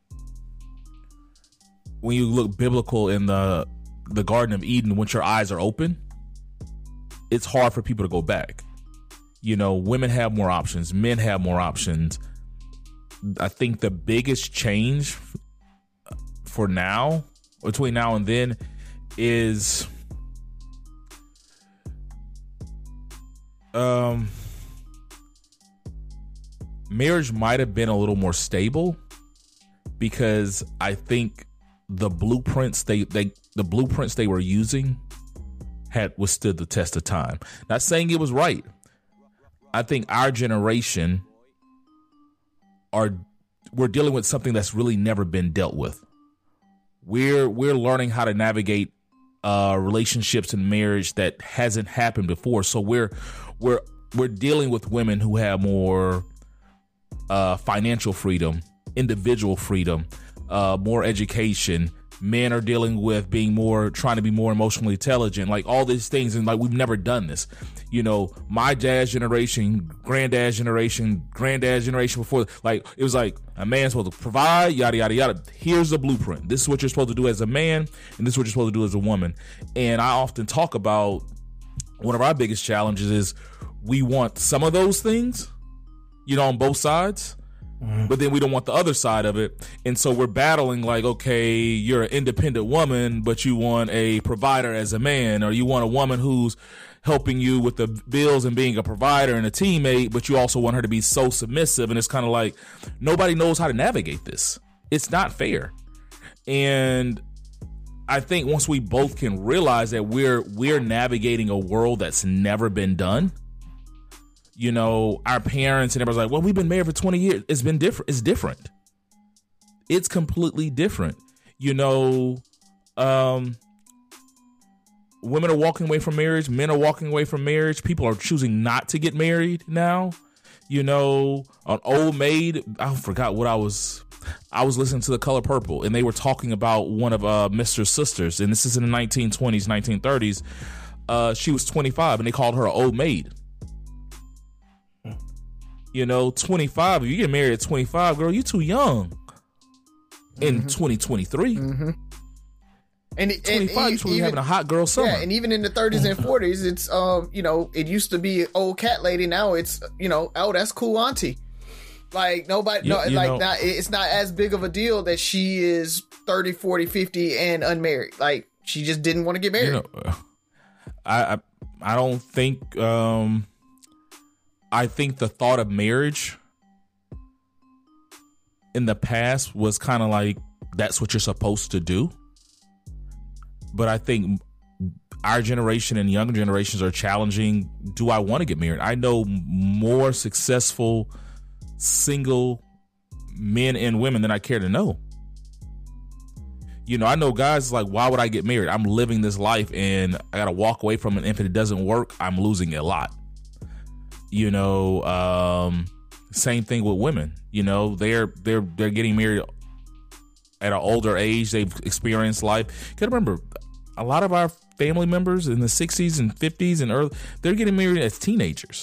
when you look biblical in the, the Garden of Eden, once your eyes are open, it's hard for people to go back. You know, women have more options. Men have more options. I think the biggest change for now, between now and then, is um, marriage might have been a little more stable, because I think the blueprints they, they the blueprints they were using had withstood the test of time. Not saying it was right. I think our generation are we're dealing with something that's really never been dealt with. We're we're learning how to navigate uh, relationships and marriage that hasn't happened before. So we're we're we're dealing with women who have more uh, financial freedom, individual freedom, uh, more education. Men are dealing with being more, trying to be more emotionally intelligent, like all these things. And like, we've never done this. You know, my dad's generation, granddad's generation, granddad's generation before, like, it was like a man's supposed to provide, yada, yada, yada. Here's the blueprint. This is what you're supposed to do as a man, and this is what you're supposed to do as a woman. And I often talk about one of our biggest challenges is we want some of those things, you know, on both sides. Mm-hmm. But then we don't want the other side of it. And so we're battling like, okay, you're an independent woman, but you want a provider as a man, or you want a woman who's helping you with the bills and being a provider and a teammate, but you also want her to be so submissive. And it's kind of like nobody knows how to navigate this. It's not fair. And I think once we both can realize that we're we're navigating a world that's never been done. You know, our parents and everybody's like, well, we've been married for twenty years. It's been different. It's different. It's completely different. You know, um, women are walking away from marriage. Men are walking away from marriage. People are choosing not to get married now. You know, an old maid. I forgot what I was. I was listening to The Color Purple, and they were talking about one of uh, Mister's sisters. And this is in the nineteen twenties, nineteen thirties. Uh, she was twenty-five, and they called her an old maid. You know, twenty-five, if you get married at twenty-five, girl, you're too young in mm-hmm. twenty twenty-three. Mm-hmm. And, and twenty-five, you're even having a hot girl summer. Yeah, and even in the thirties and forties, it's, um, you know, it used to be old cat lady. Now it's, you know, oh, that's cool auntie. Like, nobody, you, no, you like, know, not, it's not as big of a deal that she is thirty, forty, fifty and unmarried. Like, she just didn't want to get married. You know, I, I, I don't think, um, I think the thought of marriage in the past was kind of like, that's what you're supposed to do. But I think our generation and younger generations are challenging, do I want to get married? I know more successful single men and women than I care to know. You know, I know guys like, why would I get married? I'm living this life and I got to walk away from it. And if it doesn't work, I'm losing a lot. You know, um, same thing with women. You know, they're they're they're getting married at an older age. They've experienced life. You gotta remember, a lot of our family members in the sixties and fifties and early, they're getting married as teenagers.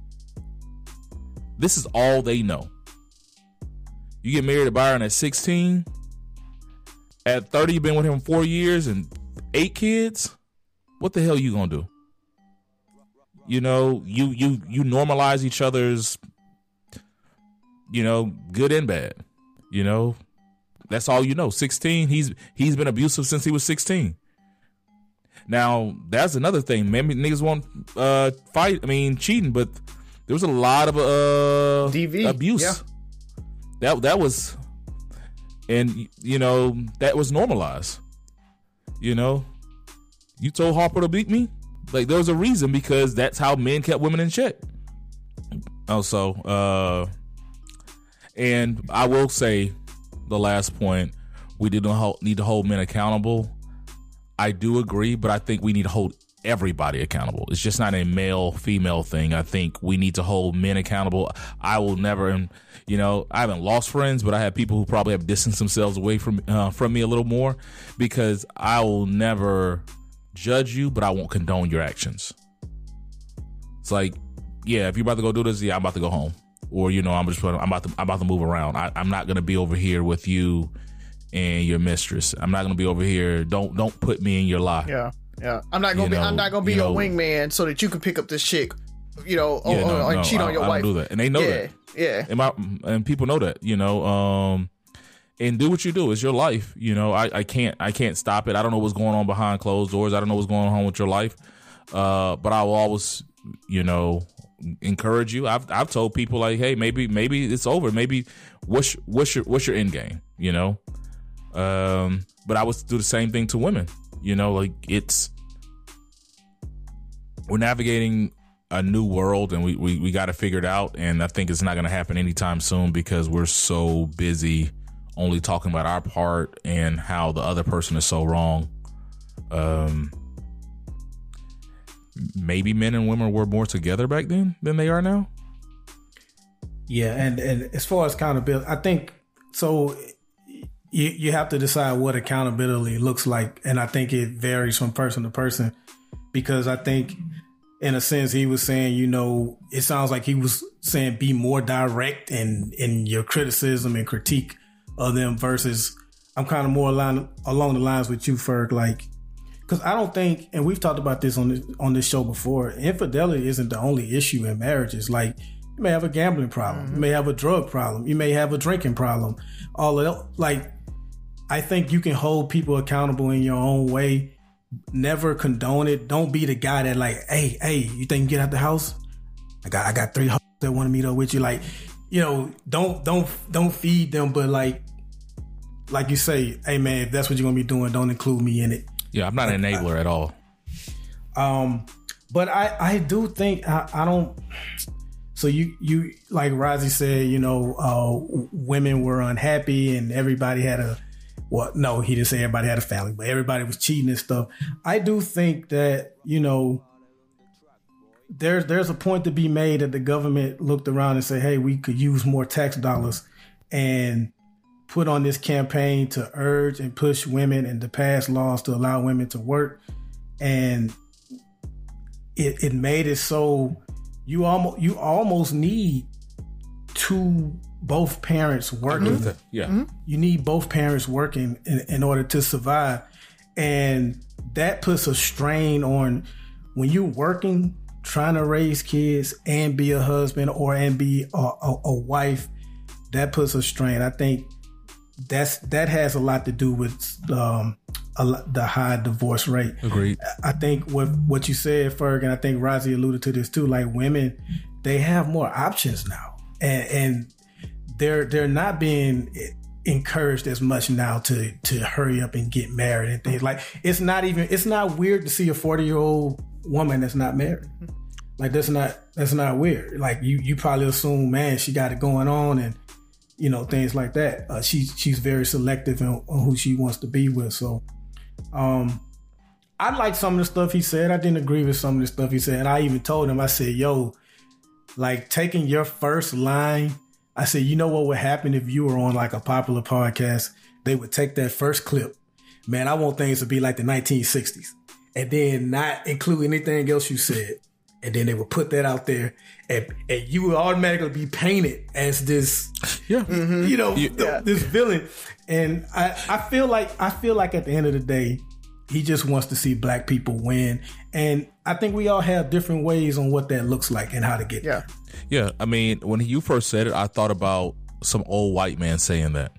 This is all they know. You get married to Byron at sixteen. At thirty, you've been with him four years and eight kids. What the hell are you gonna do? You know, you you you normalize each other's, you know, good and bad. You know, that's all you know. sixteen, he's he's been abusive since he was sixteen. Now, that's another thing. Maybe niggas won't uh, fight, I mean, cheating, but there was a lot of uh, D V abuse. Yeah. That that was, and you know, that was normalized. You know, you told Harper to beat me. Like, there was a reason, because that's how men kept women in check. Also, uh, and I will say the last point, we did not need to hold men accountable. I do agree, but I think we need to hold everybody accountable. It's just not a male female thing. I think we need to hold men accountable. I will never, you know, I haven't lost friends, but I have people who probably have distanced themselves away from uh, from me a little more, because I will never judge you, but I won't condone your actions. It's like, yeah, if you're about to go do this, yeah, I'm about to go home, or you know, I'm just I'm about to I'm about to move around. I, I'm not gonna be over here with you and your mistress. I'm not gonna be over here. Don't don't put me in your lie. Yeah. Yeah, I'm not gonna You be. know, I'm not gonna be you your know- wingman so that you can pick up this chick, you know, or, Yeah, no, or, or no, cheat I, on your I wife. don't do that, and they know yeah, that. yeah. And my and people know that, you know. Um, and do what you do. It's your life, you know. I, I can't I can't stop it. I don't know what's going on behind closed doors. I don't know what's going on with your life. Uh, but I will always, you know, encourage you. I've I've told people like, hey, maybe maybe it's over. Maybe what's what's your what's your end game, you know. Um, but I would do the same thing to women, you know. Like it's. We're navigating a new world, and we, we, we got to figure it out. And I think it's not going to happen anytime soon because we're so busy only talking about our part and how the other person is so wrong. Um, maybe men and women were more together back then than they are now. Yeah, and, and as far as accountability, I think so. You you have to decide what accountability looks like, and I think it varies from person to person. Because I think, in a sense, he was saying, you know, it sounds like he was saying be more direct in, in your criticism and critique of them versus I'm kind of more along, along the lines with you, Ferg. Like, because I don't think, and we've talked about this on this, on this show before, infidelity isn't the only issue in marriages. Like, you may have a gambling problem. Mm-hmm. You may have a drug problem. You may have a drinking problem. All of that. Like, I think you can hold people accountable in your own way. Never condone it. Don't be the guy that like, hey, hey, you think you get out the house? I got, I got three hoes that want to meet up with you. Like, you know, don't, don't, don't feed them. But like, like you say, hey man, if that's what you're gonna be doing, don't include me in it. Yeah, I'm not an enabler I, at all. Um, but I, I do think I, I don't. So you, you like Rozzy said, you know, uh, women were unhappy and everybody had a. Well, no, he didn't say everybody had a family, but everybody was cheating and stuff. I do think that, you know, there's there's a point to be made that the government looked around and said, hey, we could use more tax dollars and put on this campaign to urge and push women and to pass laws to allow women to work. And it, it made it so you almost you almost need two both parents working. Mm-hmm. Yeah. Mm-hmm. You need both parents working in, in order to survive. And that puts a strain on when you're working, trying to raise kids and be a husband or and be a, a, a wife. That puts a strain. I think that's that has a lot to do with um, a, the high divorce rate. Agreed. I think what what you said, Ferg, and I think Rozzy alluded to this too. Like women, they have more options now, and, and they're they're not being encouraged as much now to to hurry up and get married and things. Like it's not even it's not weird to see a forty year old woman that's not married. Like that's not that's not weird. Like you you probably assume, man, she got it going on and you know things like that. Uh, she she's very selective in, on who she wants to be with. So, um, I like some of the stuff he said. I didn't agree with some of the stuff he said. And I even told him, I said, yo, like taking your first line. I said, you know what would happen if you were on like a popular podcast? They would take that first clip. Man, I want things to be like the nineteen sixties and then not include anything else you said. And then they would put that out there and, and you would automatically be painted as this, yeah, mm-hmm. you know, yeah. this villain. And I, I feel like, I feel like at the end of the day, he just wants to see black people win. And I think we all have different ways on what that looks like and how to get yeah. there. Yeah, I mean, when you first said it, I thought about some old white man saying that.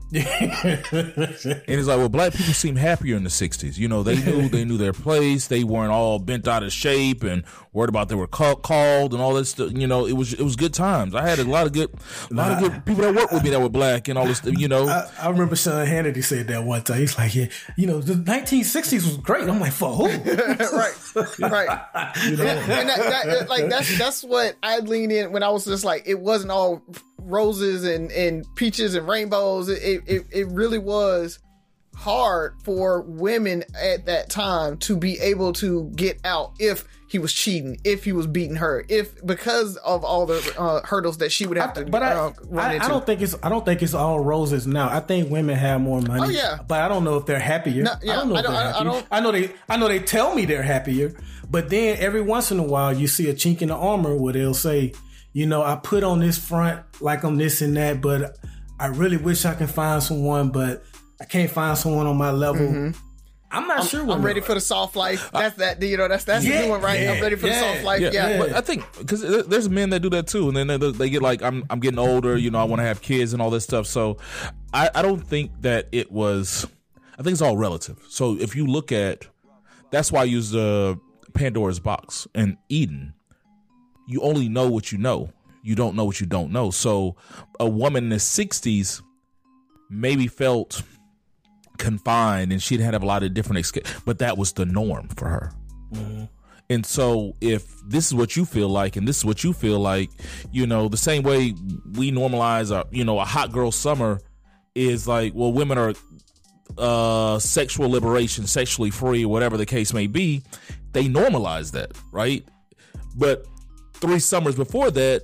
And it's like, well, black people seem happier in the sixties. You know, they knew they knew their place. They weren't all bent out of shape and worried about they were call, called and all that stuff. You know, it was it was good times. I had a lot of good, a lot of good people that worked with me that were black and all this. You know, I, I remember Sean Hannity said that one time. He's like, yeah, you know, the nineteen sixties was great. I'm like, for who? right, right. You know? and, and that, that, like that's that's what I leaned in when I was just like, it wasn't all roses and, and peaches and rainbows. It, it it really was hard for women at that time to be able to get out if he was cheating, if he was beating her, if because of all the uh, hurdles that she would have I, to but uh, I, run I, into. I don't think it's I don't think it's all roses now. I think women have more money. Oh, yeah. But I don't know if they're happier. No, yeah, I don't know I if don't- they're I- I happier. don't- I know they I know they tell me they're happier, but then every once in a while you see a chink in the armor where they'll say, you know, I put on this front like I'm this and that, but I really wish I can find someone, but I can't find someone on my level. Mm-hmm. I'm not I'm, sure. I'm what ready they're- for the soft life. That's that. You know, that's that's Yeah, the new one, right? yeah, I'm ready for yeah, the soft life. Yeah, Yeah, but I think because there's men that do that too, and then they, they get like, I'm I'm getting older, you know, I want to have kids and all this stuff. So I, I don't think that it was. I think it's all relative. So if you look at, that's why I use the Pandora's box and Eden. You only know what you know. You don't know what you don't know. So a woman in the sixties maybe felt confined and she didn't have a lot of different escape, but that was the norm for her. Mm-hmm. And so if this is what you feel like and this is what you feel like, you know, the same way we normalize a, you know, a hot girl summer is like, well, women are uh sexual liberation, sexually free, whatever the case may be, they normalize that, right? But three summers before that,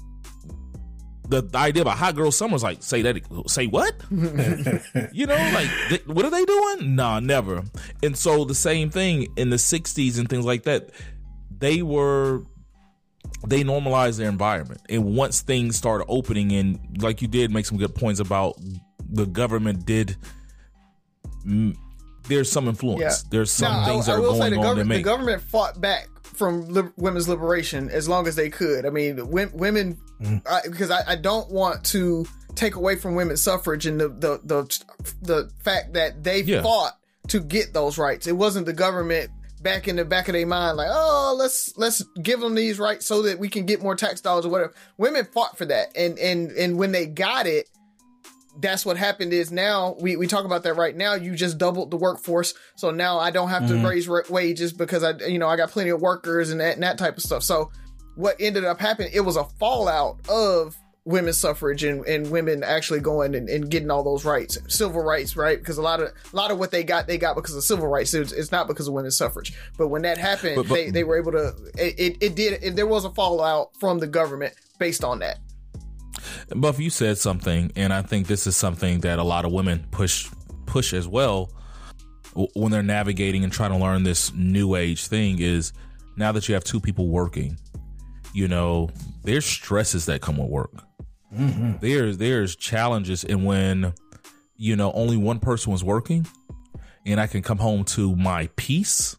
the, the idea of a hot girl summer is like, say that, say what? You know, like, th- what are they doing? Nah, never. And so the same thing in the sixties and things like that, they were, they normalized their environment. And once things started opening, and like you did make some good points about the government did, mm, there's some influence. Yeah. There's some Now, things I, that I are will say going the on that government, make. the government fought back from li- women's liberation as long as they could. I mean, w- women, mm. I, because I, I don't want to take away from women's suffrage and the the the, the fact that they Yeah. fought to get those rights. It wasn't the government back in the back of their mind like, oh, let's let's give them these rights so that we can get more tax dollars or whatever. Women fought for that, and and and when they got it, that's what happened. Is now we, we talk about that right now. You just doubled the workforce, so now I don't have Mm-hmm. to raise ra- wages because I you know I got plenty of workers and that, and that type of stuff. So what ended up happening, it was a fallout of women's suffrage and, and women actually going and, and getting all those rights, civil rights, right? Because a lot of a lot of what they got, they got because of civil rights. It's, it's not because of women's suffrage. But when that happened, But- but- they, they were able to. It, it, it did. It, there was a fallout from the government based on that. Buff, you said something, and I think this is something that a lot of women push push as well w- when they're navigating and trying to learn this new age thing. Is now that you have two people working, you know, there's stresses that come with work. Mm-hmm. There's there's challenges, and when you know only one person was working, and I can come home to my peace.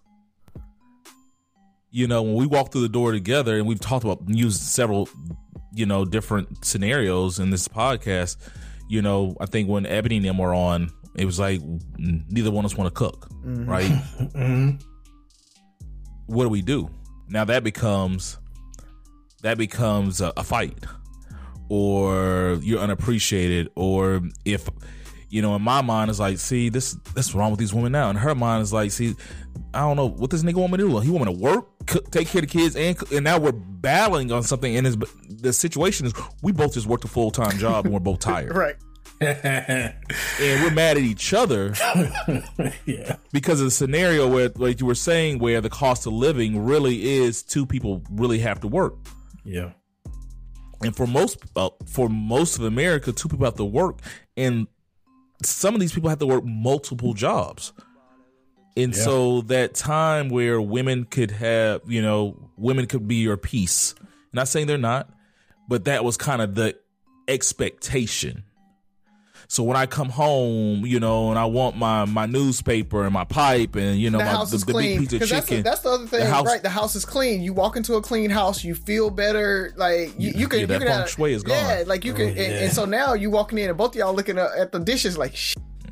You know, when we walk through the door together, and we've talked about used several, you know, different scenarios in this podcast. You know, I think when Ebony and them were on, it was like neither one of us want to cook, mm-hmm. right? Mm-hmm. What do we do? Now that becomes that becomes a, a fight, or you're unappreciated, or if you know, in my mind it's like, see, this that's wrong with these women now. In her mind is like, see, I don't know what this nigga want me to do. He want me to work, cook, take care of the kids, and and now we're battling on something. And his, the situation is we both just worked a full time job and we're both tired, Right. And we're mad at each other Yeah. because of the scenario where, like you were saying, where the cost of living really is two people really have to work. Yeah. And for most uh, for most of America, two people have to work, and some of these people have to work multiple jobs. And Yeah. so that time where women could have, you know, women could be your peace. Not saying they're not, but that was kind of the expectation. So when I come home, you know, and I want my, my newspaper and my pipe and, you know, the my, house the, is the clean. big piece of That's the, chicken. that's the other thing, the house, right? The house is clean. You walk into a clean house, you feel better. Like you, you can, yeah, you that can feng have, shui is gone. Yeah, like you can, Oh, and, yeah. and so now you walking in and both of y'all looking at the dishes like, shh.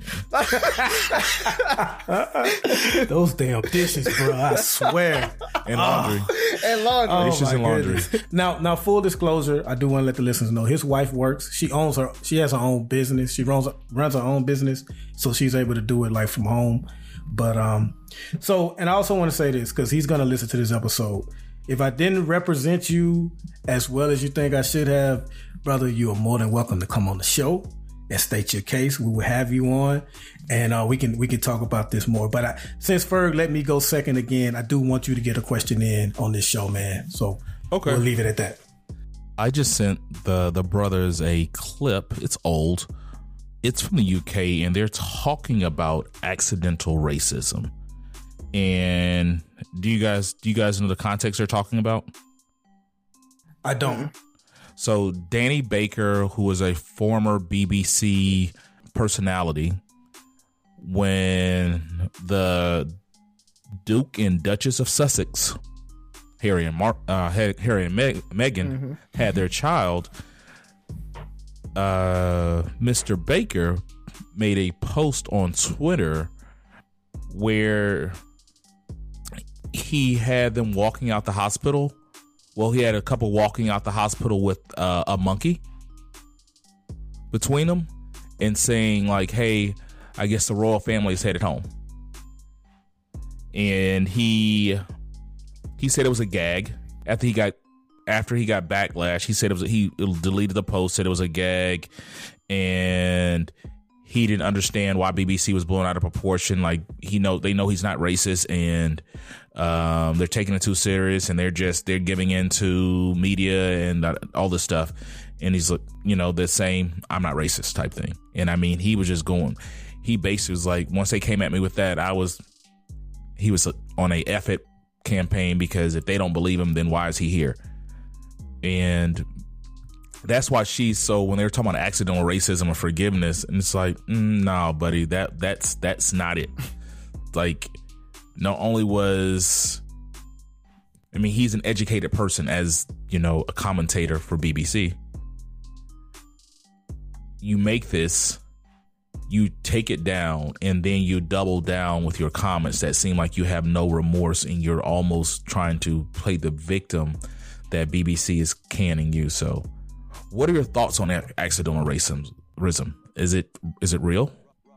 Those damn dishes, bro. I swear. and laundry. and laundry. Oh, Dishes my and laundry. goodness. Now, now, full disclosure, I do want to let the listeners know his wife works. She owns her. She has her own business. She runs runs her own business, so she's able to do it like from home. But um, so and I also want to say this because he's gonna listen to this episode. If I didn't represent you as well as you think I should have, brother, you are more than welcome to come on the show and state your case. We will have you on, and uh, we can we can talk about this more. But I, since Ferg let me go second again, I do want you to get a question in on this show, man. So Okay. we'll leave it at that. I just sent the the brothers a clip. It's old. It's from the U K, and they're talking about accidental racism. And do you guys do you guys know the context they're talking about? I don't. So Danny Baker, who was a former B B C personality, when the Duke and Duchess of Sussex, Harry and Mar- uh, Harry and Meg- Meghan, mm-hmm. had their child, uh, Mister Baker made a post on Twitter where he had them walking out the hospital. Well, he had a couple walking out the hospital with uh, a monkey between them and saying like, hey, I guess the royal family is headed home. And he he said it was a gag. After he got after he got backlash, he said it was he deleted the post, said it was a gag, and he didn't understand why B B C was blown out of proportion. Like he know they know he's not racist, and um, they're taking it too serious, and they're just they're giving into media and all this stuff. And he's like, you know, the same I'm not racist type thing. And I mean, he was just going. He basically was like, once they came at me with that, I was he was on a F it campaign, because if they don't believe him, then why is he here? And that's why she's so when they were talking about accidental racism or forgiveness, and it's like, mm, no, buddy, that that's that's not it. Like, not only was, I mean, he's an educated person, as you know, a commentator for B B C. You make this, you take it down, and then you double down with your comments that seem like you have no remorse, and you're almost trying to play the victim that B B C is canning you. So what are your thoughts on accidental racism? Is it is it real?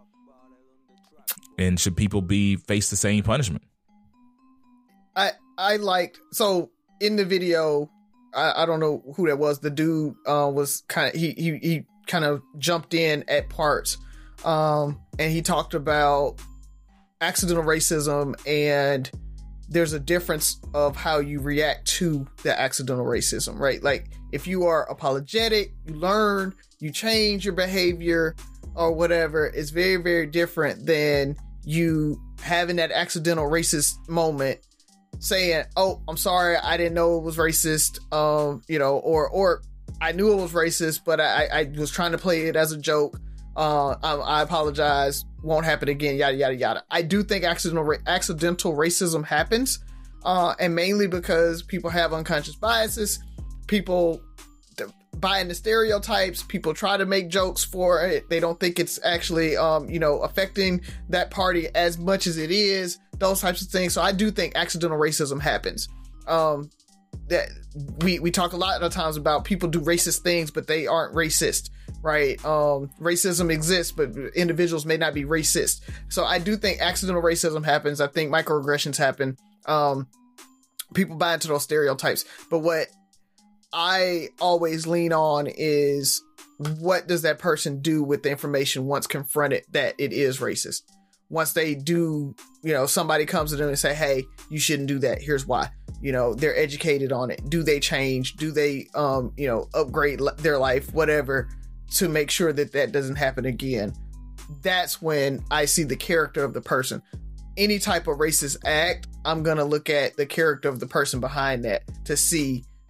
And should people be face the same punishment? I I liked so in the video, I, I don't know who that was. The dude uh, was kind of he he he kind of jumped in at parts, um, and he talked about accidental racism, and there's a difference of how you react to the accidental racism, right? Like if you are apologetic, you learn, you change your behavior or whatever, it's very, very different than you having that accidental racist moment saying, oh, I'm sorry, I didn't know it was racist, um, you know, or or I knew it was racist, but I, I was trying to play it as a joke. Uh, I, I apologize. Won't happen again. Yada yada yada. I do think accidental ra- accidental racism happens, uh, and mainly because people have unconscious biases. People th- buy into stereotypes. People try to make jokes for it. They don't think it's actually, um, you know, affecting that party as much as it is. Those types of things. So I do think accidental racism happens. Um, that we we talk a lot of times about people do racist things, but they aren't racist. Right. Um, racism exists, but individuals may not be racist. So I do think accidental racism happens. I think microaggressions happen. Um, people buy into those stereotypes. But what I always lean on is, what does that person do with the information once confronted that it is racist? Once they do, you know, somebody comes to them and say, hey, you shouldn't do that. Here's why. You know, they're educated on it. Do they change? Do they, um, you know, upgrade their life, whatever, to make sure that that doesn't happen again? That's when I see the character of the person. Any type of racist act, I'm going to look at the character of the person behind that to see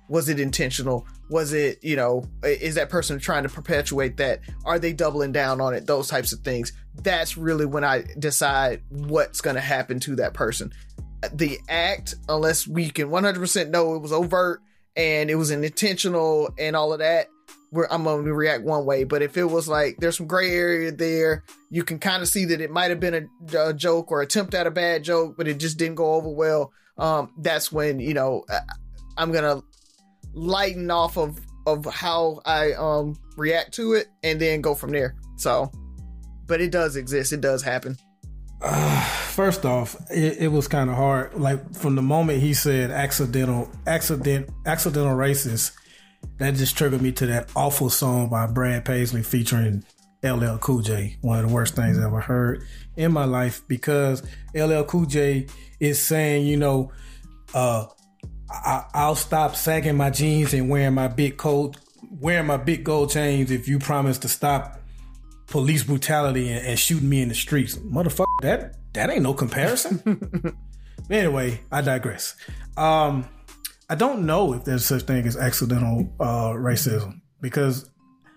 Was it intentional? Was it, you know, is that person trying to perpetuate that? Are they doubling down on it? Those types of things. That's really when I decide what's going to happen to that person. The act, unless we can one hundred percent know it was overt and it was an intentional and all of that, where I'm going to react one way. But if it was like, there's some gray area there, you can kind of see that it might have been a, a joke or attempt at a bad joke, but it just didn't go over well. Um, that's when, you know, I'm going to lighten off of, of how I um, react to it and then go from there. So, but it does exist. It does happen. Uh, first off, it, it was kind of hard. Like from the moment he said accidental, accident, accidental racist, that just triggered me to that awful song by Brad Paisley featuring L L Cool J. One of the worst things I ever heard in my life, because L L Cool J is saying, you know, uh, I, I'll stop sagging my jeans and wearing my big coat, wearing my big gold chains if you promise to stop police brutality and, and shooting me in the streets. Motherfucker, that that ain't no comparison. Anyway, I digress. Um, I don't know if there's such thing as accidental uh, racism, because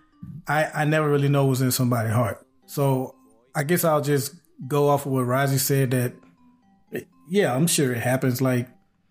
I I never really know what's in somebody's heart. So I guess I'll just go off of what Razi said, that yeah, I'm sure it happens. Like,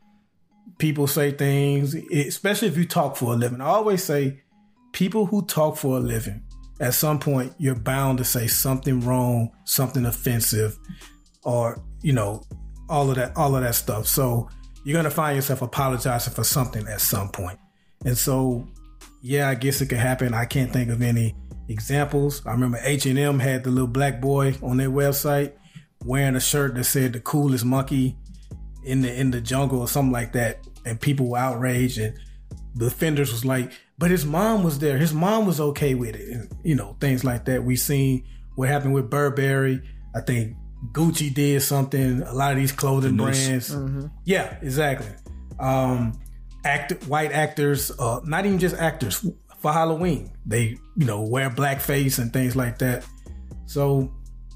people say things, especially if you talk for a living. I always say, people who talk for a living, at some point, you're bound to say something wrong, something offensive, or, you know, all of that, all of that stuff. So you're going to find yourself apologizing for something at some point. And so, yeah, I guess it could happen. I can't think of any examples. I remember H and M had the little black boy on their website wearing a shirt that said the coolest monkey in the in the jungle or something like that. And people were outraged, and the offenders was like, but his mom was there. His mom was okay with it. And, you know, things like that. We seen what happened with Burberry. I think Gucci did something. A lot of these clothing the brands. Mm-hmm. Yeah, exactly. Um, act, white actors, uh, not even just actors, for Halloween, they, you know, wear blackface and things like that. So,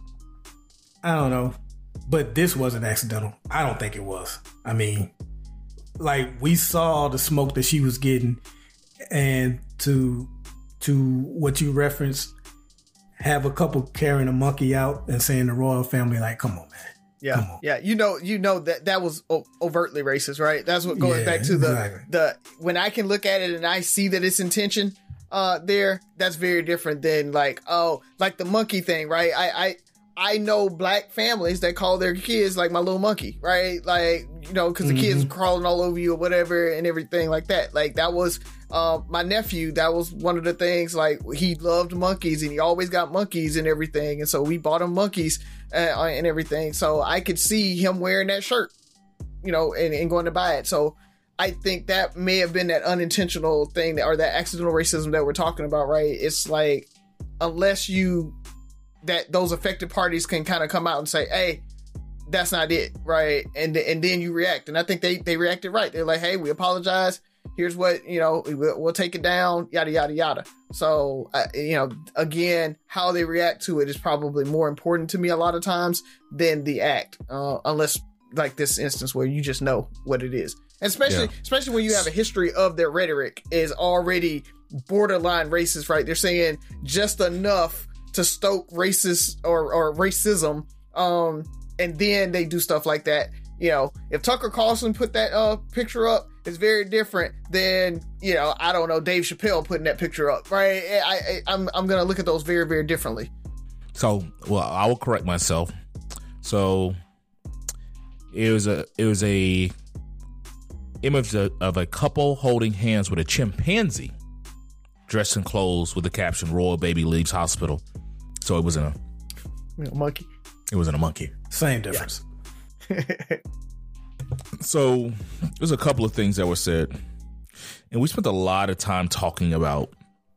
I don't know. But this wasn't accidental. I don't think it was. I mean, like, we saw the smoke that she was getting, and to to what you referenced, have a couple carrying a monkey out and saying the royal family, like, come on, man. Yeah, come on. yeah. You know, you know that that was o- overtly racist, right? That's what going Yeah, back to the exactly. the when I can look at it and I see that it's intention uh, there. That's very different than like, oh, like the monkey thing, right? I I. I know black families that call their kids like my little monkey, right? Like, you know, because the Mm-hmm. kids crawling all over you or whatever and everything like that. Like, that was uh, my nephew. That was one of the things, like, he loved monkeys and he always got monkeys and everything. And so we bought him monkeys uh, and everything. So I could see him wearing that shirt, you know, and, and going to buy it. So I think that may have been that unintentional thing that, or that accidental racism that we're talking about, right? It's like, unless you... that those affected parties can kind of come out and say, hey, that's not it, right? And and then you react. And I think they, they reacted right. They're like, hey, we apologize. Here's what, you know, we'll, we'll take it down, yada, yada, yada. So, uh, you know, again, how they react to it is probably more important to me a lot of times than the act, uh, unless like this instance where you just know what it is. And especially, yeah. especially when you have a history of their rhetoric is already borderline racist, right? They're saying just enough to stoke racist or, or racism, um, and then they do stuff like that. You know, if Tucker Carlson put that uh, picture up, it's very different than, you know, I don't know, Dave Chappelle putting that picture up, right? I, I, I'm I'm gonna look at those very, very differently. So, well, I will correct myself. So, it was a it was a image of, of a couple holding hands with a chimpanzee, dressed in clothes with the caption "Royal Baby Leaves Hospital." So it wasn't a, you know, monkey. It wasn't a monkey. Same difference. Yeah. So there's a couple of things that were said, and we spent a lot of time talking about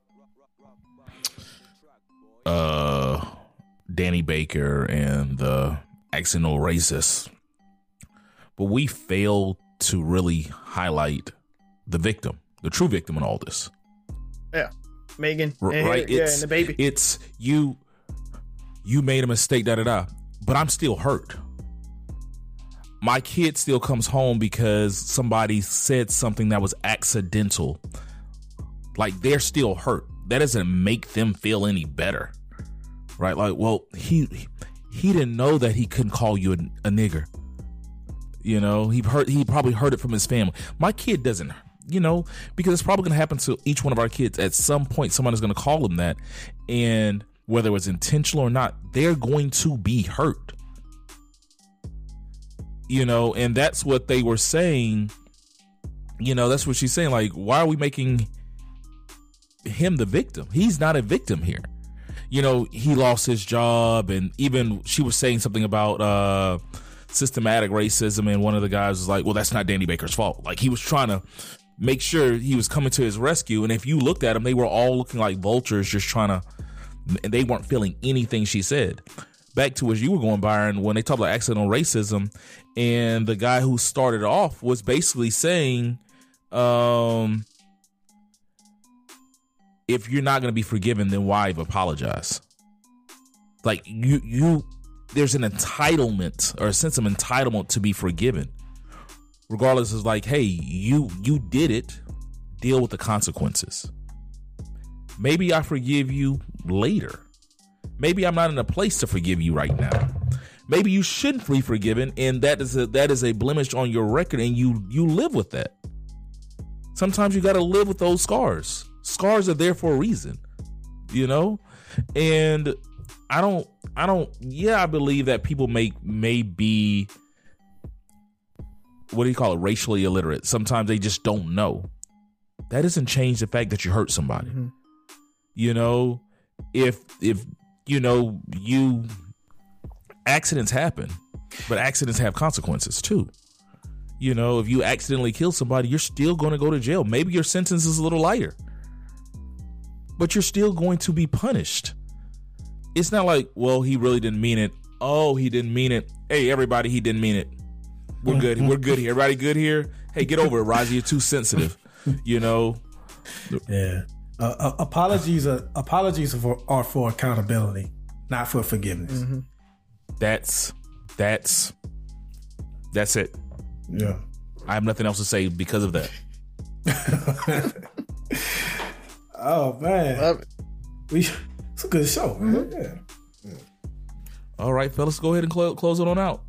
uh, Danny Baker and the accidental racist, but we failed to really highlight the victim, the true victim in all this. Yeah, Megan. R- and, right? Yeah, It's, and the baby. It's you. You made a mistake, da da da. But I'm still hurt. my kid still comes home because somebody said something that was accidental. Like, they're still hurt. That doesn't make them feel any better, right? Like, well, he he didn't know that he couldn't call you a, a nigger. You know, he heard he probably heard it from his family. My kid doesn't, you know, because it's probably going to happen to each one of our kids at some point. Someone is going to call them that, and whether it's intentional or not, they're going to be hurt. You know, and that's what they were saying. You know, that's what she's saying. Like, why are we making him the victim? He's not a victim here. You know, he lost his job, and even she was saying something about uh systematic racism, and one of the guys was like, well, that's not Danny Baker's fault. Like, he was trying to make sure he was coming to his rescue, and if you looked at them, they were all looking like vultures, just trying to, and they weren't feeling anything she said. Back to what you were going, Byron, when they talk about accidental racism, and the guy who started off was basically saying, um if you're not going to be forgiven, then why apologize? Like, you, you, there's an entitlement or a sense of entitlement to be forgiven. Regardless, is like, hey, you, you did it. Deal with the consequences. Maybe I forgive you later. Maybe I'm not in a place to forgive you right now. Maybe you shouldn't be forgiven, and that is a, that is a blemish on your record, and you, you live with that. Sometimes you got to live with those scars. Scars are there for a reason, you know? And I don't, I don't, yeah, I believe that people may, may be, what do you call it, racially illiterate. Sometimes they just don't know. That doesn't change the fact that you hurt somebody. Mm-hmm. You know, if, if, you know, you, accidents happen, but accidents have consequences too. You know, if you accidentally kill somebody, you're still going to go to jail. Maybe your sentence is a little lighter, but you're still going to be punished. It's not like, well, he really didn't mean it. Oh, he didn't mean it. Hey, everybody, he didn't mean it. We're good. We're good here. Everybody good here? Hey, get over it, Rozzy. You're too sensitive. You know? Yeah. Uh, uh, apologies are, apologies are for, are for accountability, not for forgiveness. Mm-hmm. That's, that's, that's it. Yeah. I have nothing else to say because of that. Oh, man. Love it. We, it's a good show, man. Mm-hmm. Yeah. Yeah. All right, fellas, go ahead and cl- close it on out.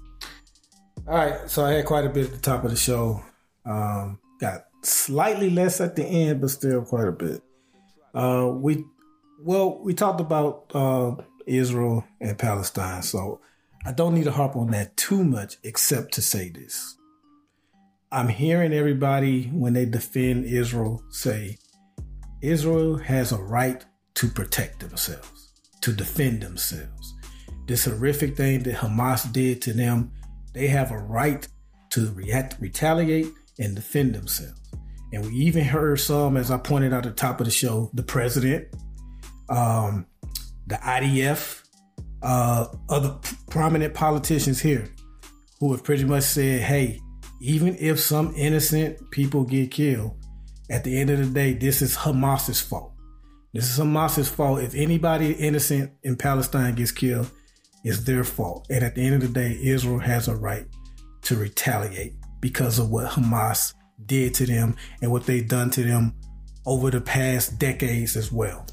All right, so I had quite a bit at the top of the show. Um, got slightly less at the end, but still quite a bit. Uh, we, well, we talked about uh, Israel and Palestine, so I don't need to harp on that too much, except to say this. I'm hearing everybody, when they defend Israel, say Israel has a right to protect themselves, to defend themselves. This horrific thing that Hamas did to them, they have a right to react, retaliate and defend themselves. And we even heard some, as I pointed out at the top of the show, the president, um, the I D F, uh, other p- prominent politicians here who have pretty much said, hey, even if some innocent people get killed, at the end of the day, this is Hamas's fault. This is Hamas's fault. If anybody innocent in Palestine gets killed, it's their fault. And at the end of the day, Israel has a right to retaliate because of what Hamas did to them and what they've done to them over the past decades as well.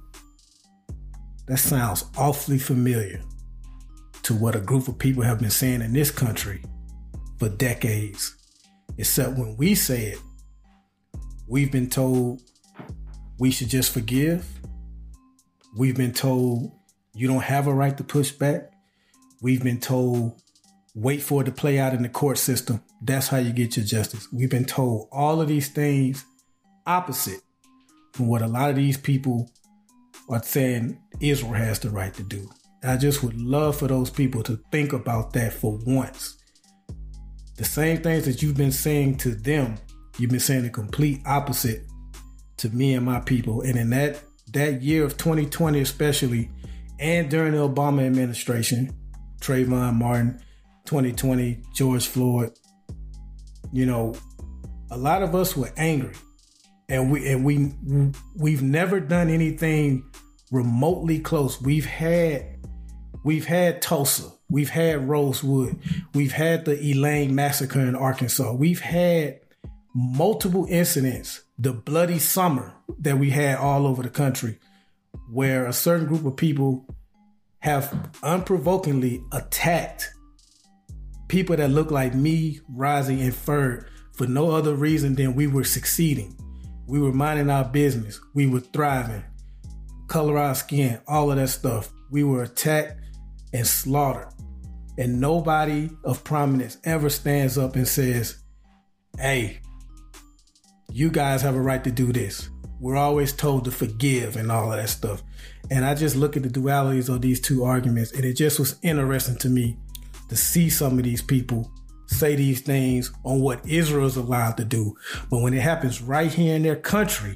That sounds awfully familiar to what a group of people have been saying in this country for decades. Except when we say it, we've been told we should just forgive. We've been told you don't have a right to push back. We've been told wait for it to play out in the court system. That's how you get your justice. We've been told all of these things opposite from what a lot of these people are saying Israel has the right to do. And I just would love for those people to think about that for once. The same things that you've been saying to them, you've been saying the complete opposite to me and my people. And in that, that year of twenty twenty especially, and during the Obama administration, Trayvon Martin, twenty twenty, George Floyd, you know, a lot of us were angry. And we and we we've never done anything remotely close. We've had We've had Tulsa. We've had Rosewood. We've had the Elaine massacre in Arkansas. We've had multiple incidents, the bloody summer that we had all over the country, where a certain group of people have unprovokingly attacked people that look like me, Rozzy, and Ferg for no other reason than we were succeeding. We were minding our business. We were thriving. Color our skin, all of that stuff. We were attacked and slaughtered. And nobody of prominence ever stands up and says, hey, you guys have a right to do this. We're always told to forgive and all of that stuff. And I just look at the dualities of these two arguments, and it just was interesting to me to see some of these people say these things on what Israel is allowed to do. But when it happens right here in their country,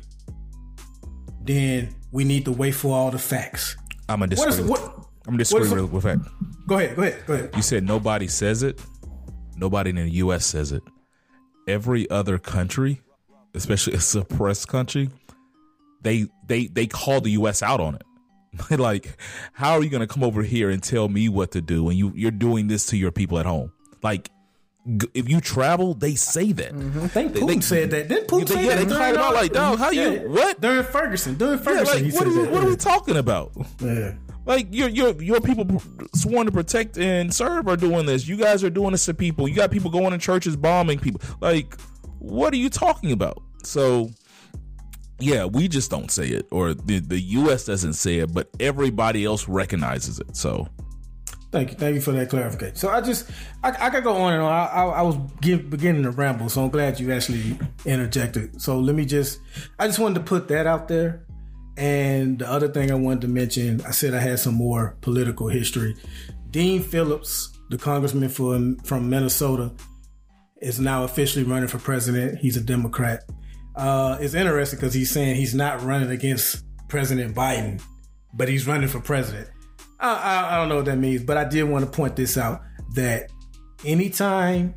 then we need to wait for all the facts. I'm going to disagree, what is, with, what, I'm gonna disagree what is, with that. Go ahead, go ahead, go ahead. You said nobody says it. Nobody in the U S says it. Every other country, especially a suppressed country, they they they call the U S out on it. Like, how are you going to come over here and tell me what to do when you, you're doing this to your people at home? Like, g- if you travel, they say that. Mm-hmm. I think Putin they, said that. Didn't Putin they, say yeah, that? They called him out like, dog, how yeah, you, what? During Ferguson. During Yeah, Ferguson, like, he what, said are you, that. what are we talking about? Yeah. Like, your your your people sworn to protect and serve are doing this. You guys are doing this to people. You got people going to churches bombing people. Like, what are you talking about? So, yeah, we just don't say it, or the, the U S doesn't say it, but everybody else recognizes it. So, thank you, thank you for that clarification. So I just, I, I could go on and on. I, I, I was give, beginning to ramble, so I'm glad you actually interjected. So let me just, I just wanted to put that out there. And the other thing I wanted to mention, I said I had some more political history. Dean Phillips, the congressman from from Minnesota, is now officially running for president. He's a Democrat. Uh, it's interesting because he's saying he's not running against President Biden, but he's running for president. I, I, I don't know what that means, but I did want to point this out, that anytime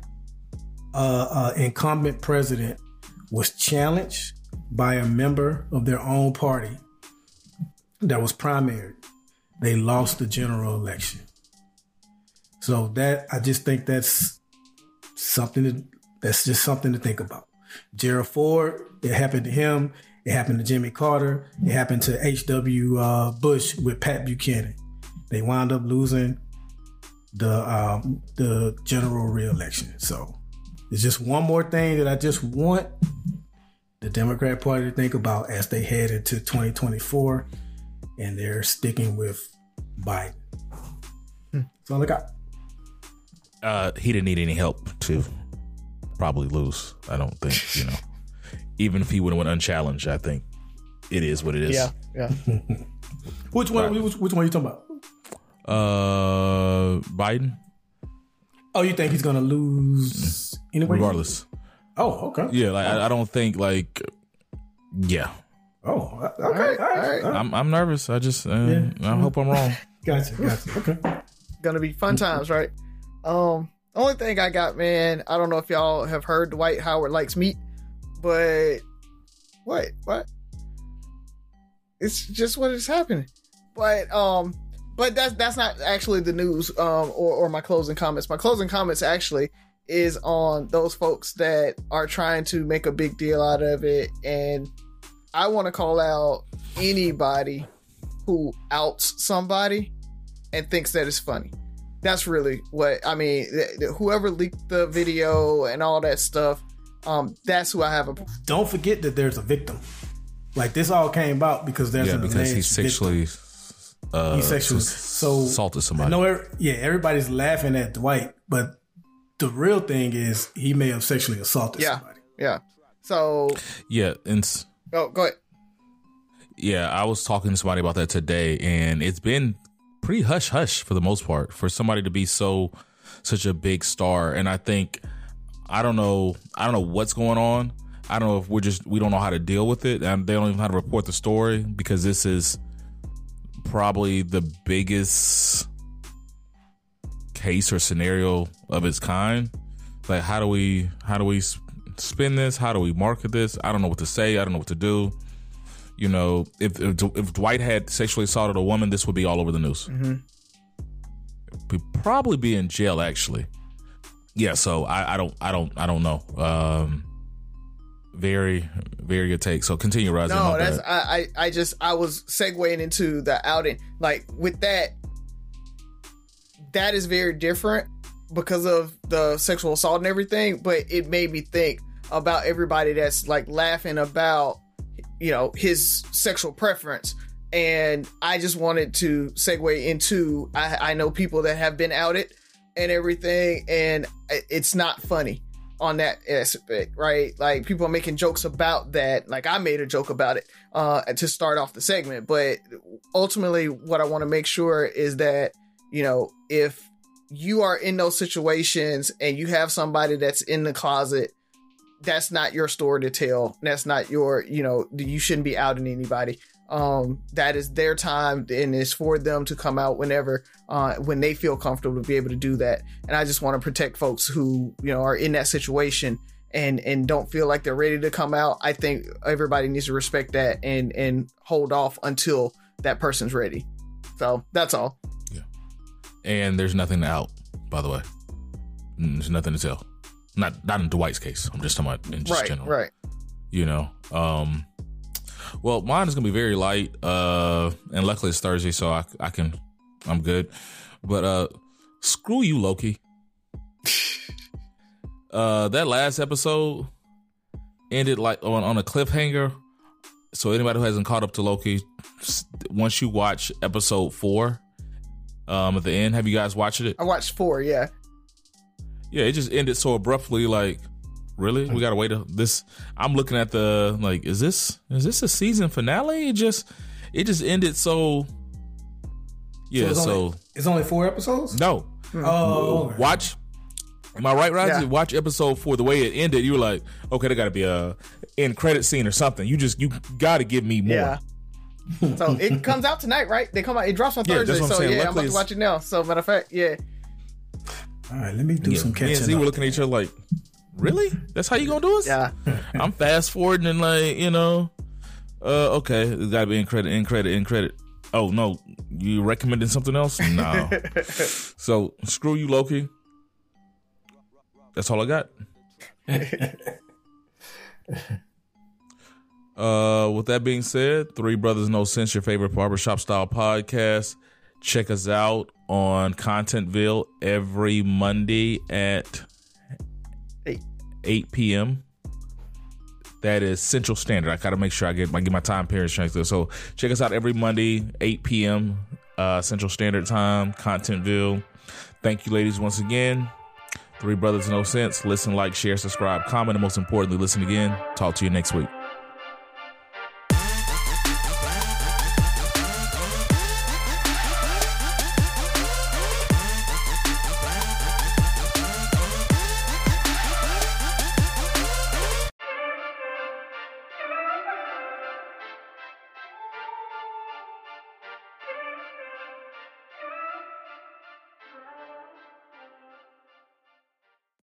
uh, an incumbent president was challenged by a member of their own party that was primaried, they lost the general election. So that, I just think that's something to, that's just something to think about. Gerald Ford, it happened to him. It happened to Jimmy Carter. It happened to H W Uh, Bush with Pat Buchanan. They wound up losing the um, the general re-election. So it's just one more thing that I just want the Democrat Party to think about as they head into twenty twenty-four, and they're sticking with Biden. Hmm. That's all I got. Uh, he didn't need any help to probably lose. I don't think, you know, even if he would have went unchallenged, I think it is what it is. Yeah, yeah. Which one? Right. Which, which one are you talking about? Uh, Biden. Oh, you think he's gonna lose anyway? Regardless. Oh, okay. Yeah, like I, I don't think like. Yeah. Oh, okay. All right, all right. I'm I'm nervous. I just uh, Yeah. I hope I'm wrong. Gotcha, gotcha. Okay. Gonna be fun times, right? Um, only thing I got, man, I don't know if y'all have heard Dwight Howard likes meat, but what, what? It's just what is happening. But um, but that's that's not actually the news. Um, or or my closing comments. My closing comments actually is on those folks that are trying to make a big deal out of it, and I want to call out anybody who outs somebody and thinks that it's funny. That's really what I mean. Th- th- whoever leaked the video and all that stuff, um, that's who I have a. Don't forget that there's a victim. Like, this all came about because there's Yeah, an because he alleged sexually, uh, he sexually s- so assaulted somebody. I know, every, yeah, everybody's laughing at Dwight, but the real thing is he may have sexually assaulted Yeah, somebody. yeah. So, Yeah, and s- oh, go ahead. yeah, I was talking to somebody about that today, and it's been pretty hush hush for the most part for somebody to be so such a big star. And I think I don't know I don't know what's going on. I don't know if we're just we don't know how to deal with it, and they don't even know how to report the story, because this is probably the biggest case or scenario of its kind. Like, how do we how do we spin this? How do we market this? I don't know what to say. I don't know what to do. You know, if if, if Dwight had sexually assaulted a woman, this would be all over the news. Mm-hmm. probably be in jail actually. Yeah, so I, I don't I don't I don't know. Um, very very good take. So continue, Rosie. No, that's I, I I just I was segueing into the outing. Like with that, that is very different because of the sexual assault and everything. But it made me think about everybody that's like laughing about, you know, his sexual preference. And I just wanted to segue into I, I know people that have been outed and everything, and it's not funny on that aspect, right? Like people are making jokes about that. Like I made a joke about it uh, to start off the segment, but ultimately what I want to make sure is that, you know, if you are in those situations and you have somebody that's in the closet, that's not your story to tell. That's not your, you know, you shouldn't be outing anybody. Um, that is their time, and it's for them to come out whenever, uh, when they feel comfortable to be able to do that. And I just want to protect folks who, you know, are in that situation and, and don't feel like they're ready to come out. I think everybody needs to respect that and, and hold off until that person's ready. So that's all. Yeah. And there's nothing to out, by the way. There's nothing to tell. Not, not in Dwight's case. I'm just talking about in just right, general. Right. You know, um, well, mine is going to be very light, uh, and luckily it's Thursday, so I, I can, I'm good. But uh, screw you, Loki. uh, that last episode ended like on, on a cliffhanger. So anybody who hasn't caught up to Loki, once you watch episode four, um, at the end, have you guys watched it? I watched four, yeah. Yeah, it just ended so abruptly, like, really? We gotta wait a, this. I'm looking at the like, is this is this a season finale? It just it just ended so. Yeah, so it's, so only, it's only four episodes. No, oh, okay. watch. Am I right, Roger? Yeah. Watch episode four. The way it ended, you were like, okay, there got to be a end credit scene or something. You just you got to give me more. Yeah. So it comes out tonight, right? They come out. It drops on Yeah, Thursday. that's what I'm So saying. yeah, I'm Luckily about to watch it now. So matter of fact, yeah. All right, let me do Yeah, some me catching and Z up. were looking at each other like, really? That's how you gonna do us? Yeah. I'm fast forwarding and like, you know, uh, okay, it's got to be in credit, in credit, in credit. Oh no, you recommending something else? No. So screw you, Loki. That's all I got. uh, with that being said, Three Brothers No Sense, your favorite barbershop style podcast. Check us out on Contentville every Monday at Eight. eight p.m. That is Central Standard. I got to make sure I get my get my time period straight there. So check us out every Monday, eight p.m. Uh, Central Standard Time, Contentville. Thank you, ladies, once again. Three Brothers No Sense. Listen, like, share, subscribe, comment, and most importantly, listen again. Talk to you next week.